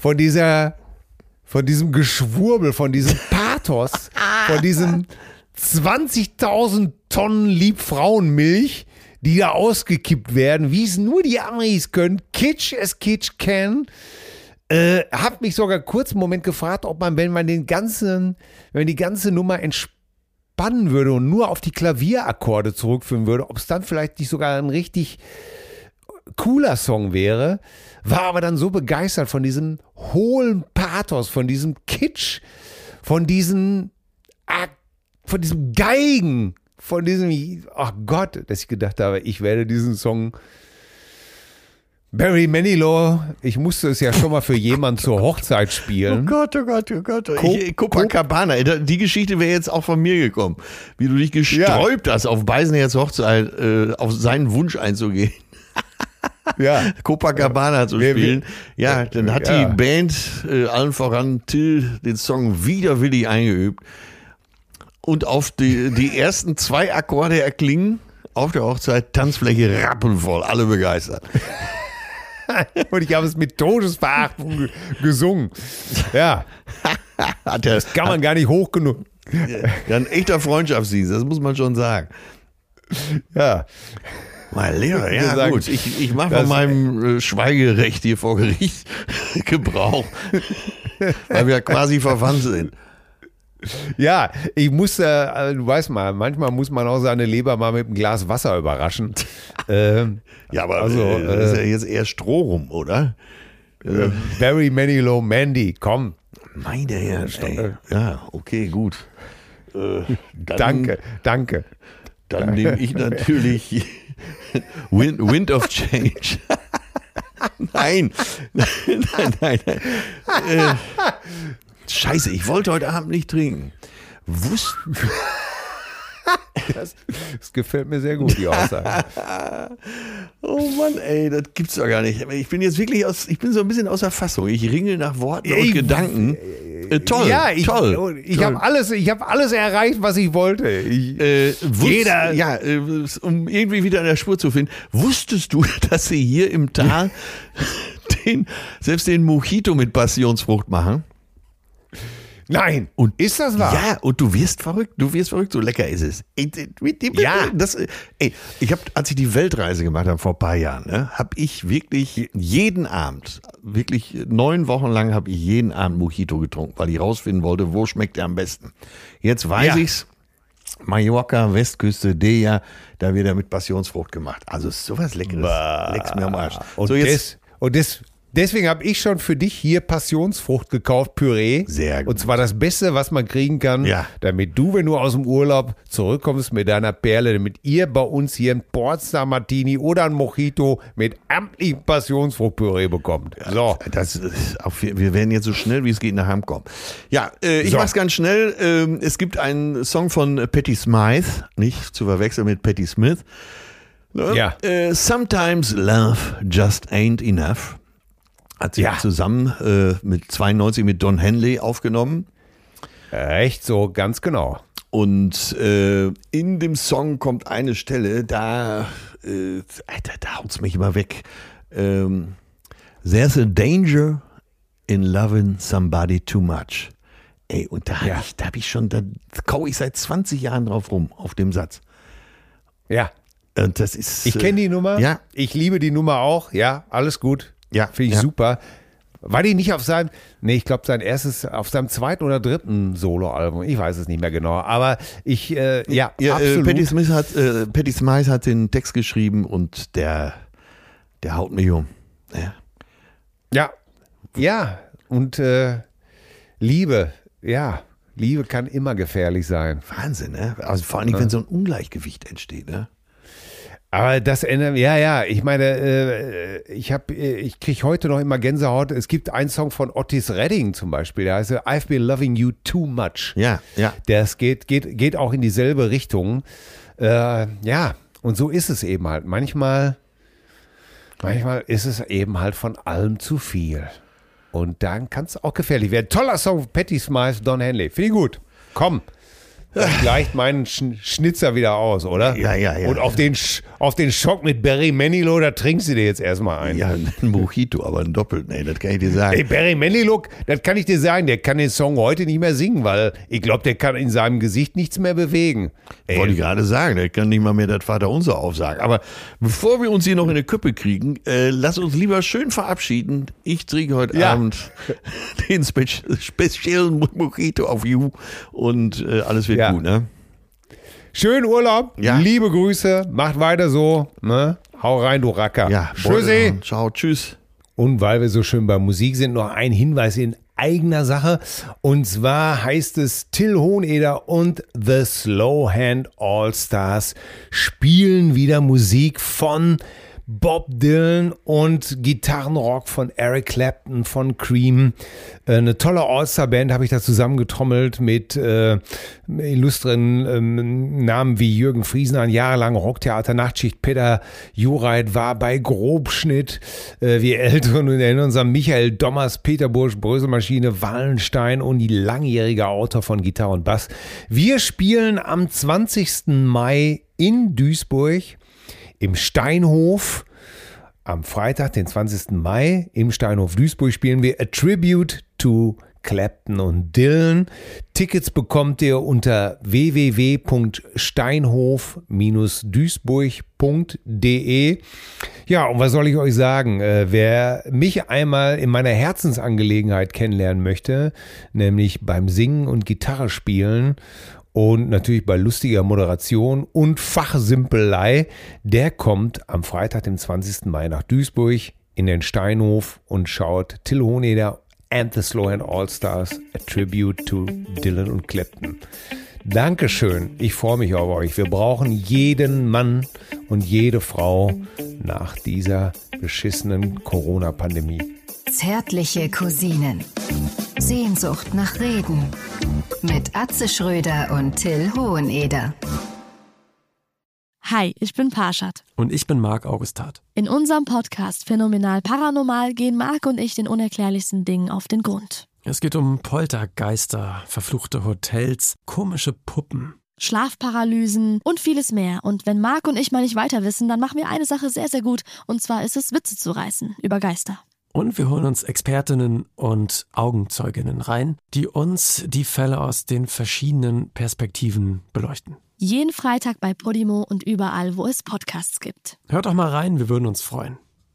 Geschwurbel, von diesem Pathos, von diesem 20.000 Tonnen Liebfrauenmilch, die da ausgekippt werden, wie es nur die Amis können, Kitsch as Kitsch can. Hab mich sogar kurz einen Moment gefragt, ob man, wenn man die ganze Nummer entspannen würde und nur auf die Klavierakkorde zurückführen würde, ob es dann vielleicht nicht sogar ein richtig cooler Song wäre, war aber dann so begeistert von diesem hohlen Pathos, von diesem Kitsch, von diesem Geigen, von diesem, ach Gott, dass ich gedacht habe, ich werde diesen Song Barry Manilow, ich musste es ja schon mal für jemanden zur Hochzeit spielen. Oh Gott. Copacabana, die Geschichte wäre jetzt auch von mir gekommen. Wie du dich gesträubt hast, auf Beisenherz Hochzeit, auf seinen Wunsch einzugehen. Ja. Copacabana zu spielen. Ja, dann hat die Band, allen voran Till, den Song widerwillig eingeübt. Und auf die ersten 2 Akkorde erklingen auf der Hochzeit, Tanzfläche rappenvoll, alle begeistert. Und ich habe es mit Todesverachtung gesungen. Ja. Das kann man gar nicht hoch genug. Ja, ein echter Freundschaftsdienst, das muss man schon sagen. Ja. Mein Lehrer, ja gut. Ich mache von meinem Schweigerecht hier vor Gericht Gebrauch, weil wir quasi verwandt sind. Ja, ich muss, du weißt mal, manchmal muss man auch seine Leber mal mit einem Glas Wasser überraschen. Ja, aber das ist ja jetzt eher Strohrum, oder? Barry Manilow Mandy, komm. Meine Herren, ey. Ja, okay, gut. Danke. Dann nehme ich natürlich Wind of Change. Nein. Scheiße, ich wollte heute Abend nicht trinken. Das gefällt mir sehr gut, die Aussage. Oh Mann, ey, das gibt's doch gar nicht. Ich bin jetzt wirklich ich bin so ein bisschen außer Fassung. Ich ringel nach Worten und Gedanken. Toll, ja, toll. Ich habe alles erreicht, was ich wollte. Um irgendwie wieder in der Spur zu finden. Wusstest du, dass sie hier im Tal selbst den Mojito mit Passionsfrucht machen? Nein. Und ist das wahr? Ja, und du wirst verrückt, so lecker ist es. Ja. Ich habe, als ich die Weltreise gemacht habe vor ein paar Jahren, habe ich wirklich jeden Abend, wirklich 9 Wochen lang habe ich jeden Abend Mojito getrunken, weil ich rausfinden wollte, wo schmeckt er am besten. Jetzt weiß ich's. Mallorca, Westküste, Deja, da wird er mit Passionsfrucht gemacht. Also sowas Leckeres. Leck's mir am Arsch. Deswegen habe ich schon für dich hier Passionsfrucht gekauft, Püree. Sehr gut. Und zwar das Beste, was man kriegen kann, Ja. damit du, wenn du aus dem Urlaub zurückkommst mit deiner Perle, damit ihr bei uns hier ein Portstar Martini oder ein Mojito mit amtlichem Passionsfruchtpüree bekommt. So. Das ist wir werden jetzt so schnell wie es geht nach Hause kommen. Ja, ich mach's ganz schnell. Es gibt einen Song von Patti Smythe, nicht zu verwechseln mit Patti Smith. Ja. Sometimes Love Just Ain't Enough. Hat sie zusammen mit 92 mit Don Henley aufgenommen. Echt so, ganz genau. Und in dem Song kommt eine Stelle, da haut's mich immer weg. There's a danger in loving somebody too much. Ey, und da kaue ich seit 20 Jahren drauf rum, auf dem Satz. Ja. Und das ist. Ich kenne die Nummer. Ja. Ich liebe die Nummer auch. Ja, alles gut. Ja, finde ich super. War die nicht auf seinem, ich glaube auf seinem 2. oder 3. Soloalbum, ich weiß es nicht mehr genau, aber absolut. Patti Smythe hat den Text geschrieben und der haut mich um. Ja, und Liebe kann immer gefährlich sein. Wahnsinn, ne? Also vor allem, wenn so ein Ungleichgewicht entsteht, ne? Aber das ändert, ich meine, ich kriege heute noch immer Gänsehaut. Es gibt einen Song von Otis Redding zum Beispiel, der heißt I've Been Loving You Too Much. Ja. Das geht auch in dieselbe Richtung. Und so ist es eben halt. Manchmal ist es eben halt von allem zu viel. Und dann kann es auch gefährlich werden. Toller Song, Patti Smythe, Don Henley. Finde ich gut. Komm. Das gleicht meinen Schnitzer wieder aus, oder? Ja. Und auf den Schock mit Barry Manilow, da trinkst du dir jetzt erstmal ein. Ja, ein Mojito, aber ein doppelt, das kann ich dir sagen. Ey, Barry Manilow, das kann ich dir sagen, der kann den Song heute nicht mehr singen, weil ich glaube, der kann in seinem Gesicht nichts mehr bewegen. Wollte ich gerade sagen, der kann nicht mal mehr das Vaterunser aufsagen. Aber bevor wir uns hier noch in die Köppe kriegen, lass uns lieber schön verabschieden. Ich trinke heute Abend den speziellen Mojito auf You und alles wird gut, ne? Schönen Urlaub, liebe Grüße, macht weiter so, ne? Hau rein, du Racker. Ja, Tschüssi. Ciao, tschüss. Und weil wir so schön bei Musik sind, noch ein Hinweis in eigener Sache. Und zwar heißt es, Till Hoheneder und The Slow Hand All-Stars spielen wieder Musik von Bob Dylan und Gitarrenrock von Eric Clapton von Cream. Eine tolle All-Star-Band habe ich da zusammengetrommelt mit illustren Namen wie Jürgen Friesener, jahrelang Rocktheater, Nachtschicht, Peter Jureit war bei Grobschnitt. Wir Älteren erinnern uns an Michael Dommers, Peter Bursch, Bröselmaschine, Wallenstein und die langjährige Autor von Gitarre und Bass. Wir spielen am 20. Mai in Duisburg im Steinhof. Am Freitag, den 20. Mai, im Steinhof Duisburg spielen wir A Tribute to Clapton und Dylan. Tickets bekommt ihr unter www.steinhof-duisburg.de. Ja, und was soll ich euch sagen? Wer mich einmal in meiner Herzensangelegenheit kennenlernen möchte, nämlich beim Singen und Gitarre spielen und natürlich bei lustiger Moderation und Fachsimpelei, der kommt am Freitag, dem 20. Mai nach Duisburg in den Steinhof und schaut Till Hoheneder and the Slow Hand All-Stars, A Tribute to Dylan und Clapton. Dankeschön. Ich freue mich auf euch. Wir brauchen jeden Mann und jede Frau nach dieser beschissenen Corona-Pandemie. Zärtliche Cousinen. Sehnsucht nach Reden. Mit Atze Schröder und Till Hoheneder. Hi, ich bin Parshad. Und ich bin Marc Augustat. In unserem Podcast Phänomenal Paranormal gehen Marc und ich den unerklärlichsten Dingen auf den Grund. Es geht um Poltergeister, verfluchte Hotels, komische Puppen, Schlafparalysen und vieles mehr. Und wenn Marc und ich mal nicht weiter wissen, dann machen wir eine Sache sehr, sehr gut. Und zwar ist es, Witze zu reißen über Geister. Und wir holen uns Expertinnen und Augenzeuginnen rein, die uns die Fälle aus den verschiedenen Perspektiven beleuchten. Jeden Freitag bei Podimo und überall, wo es Podcasts gibt. Hört doch mal rein, wir würden uns freuen.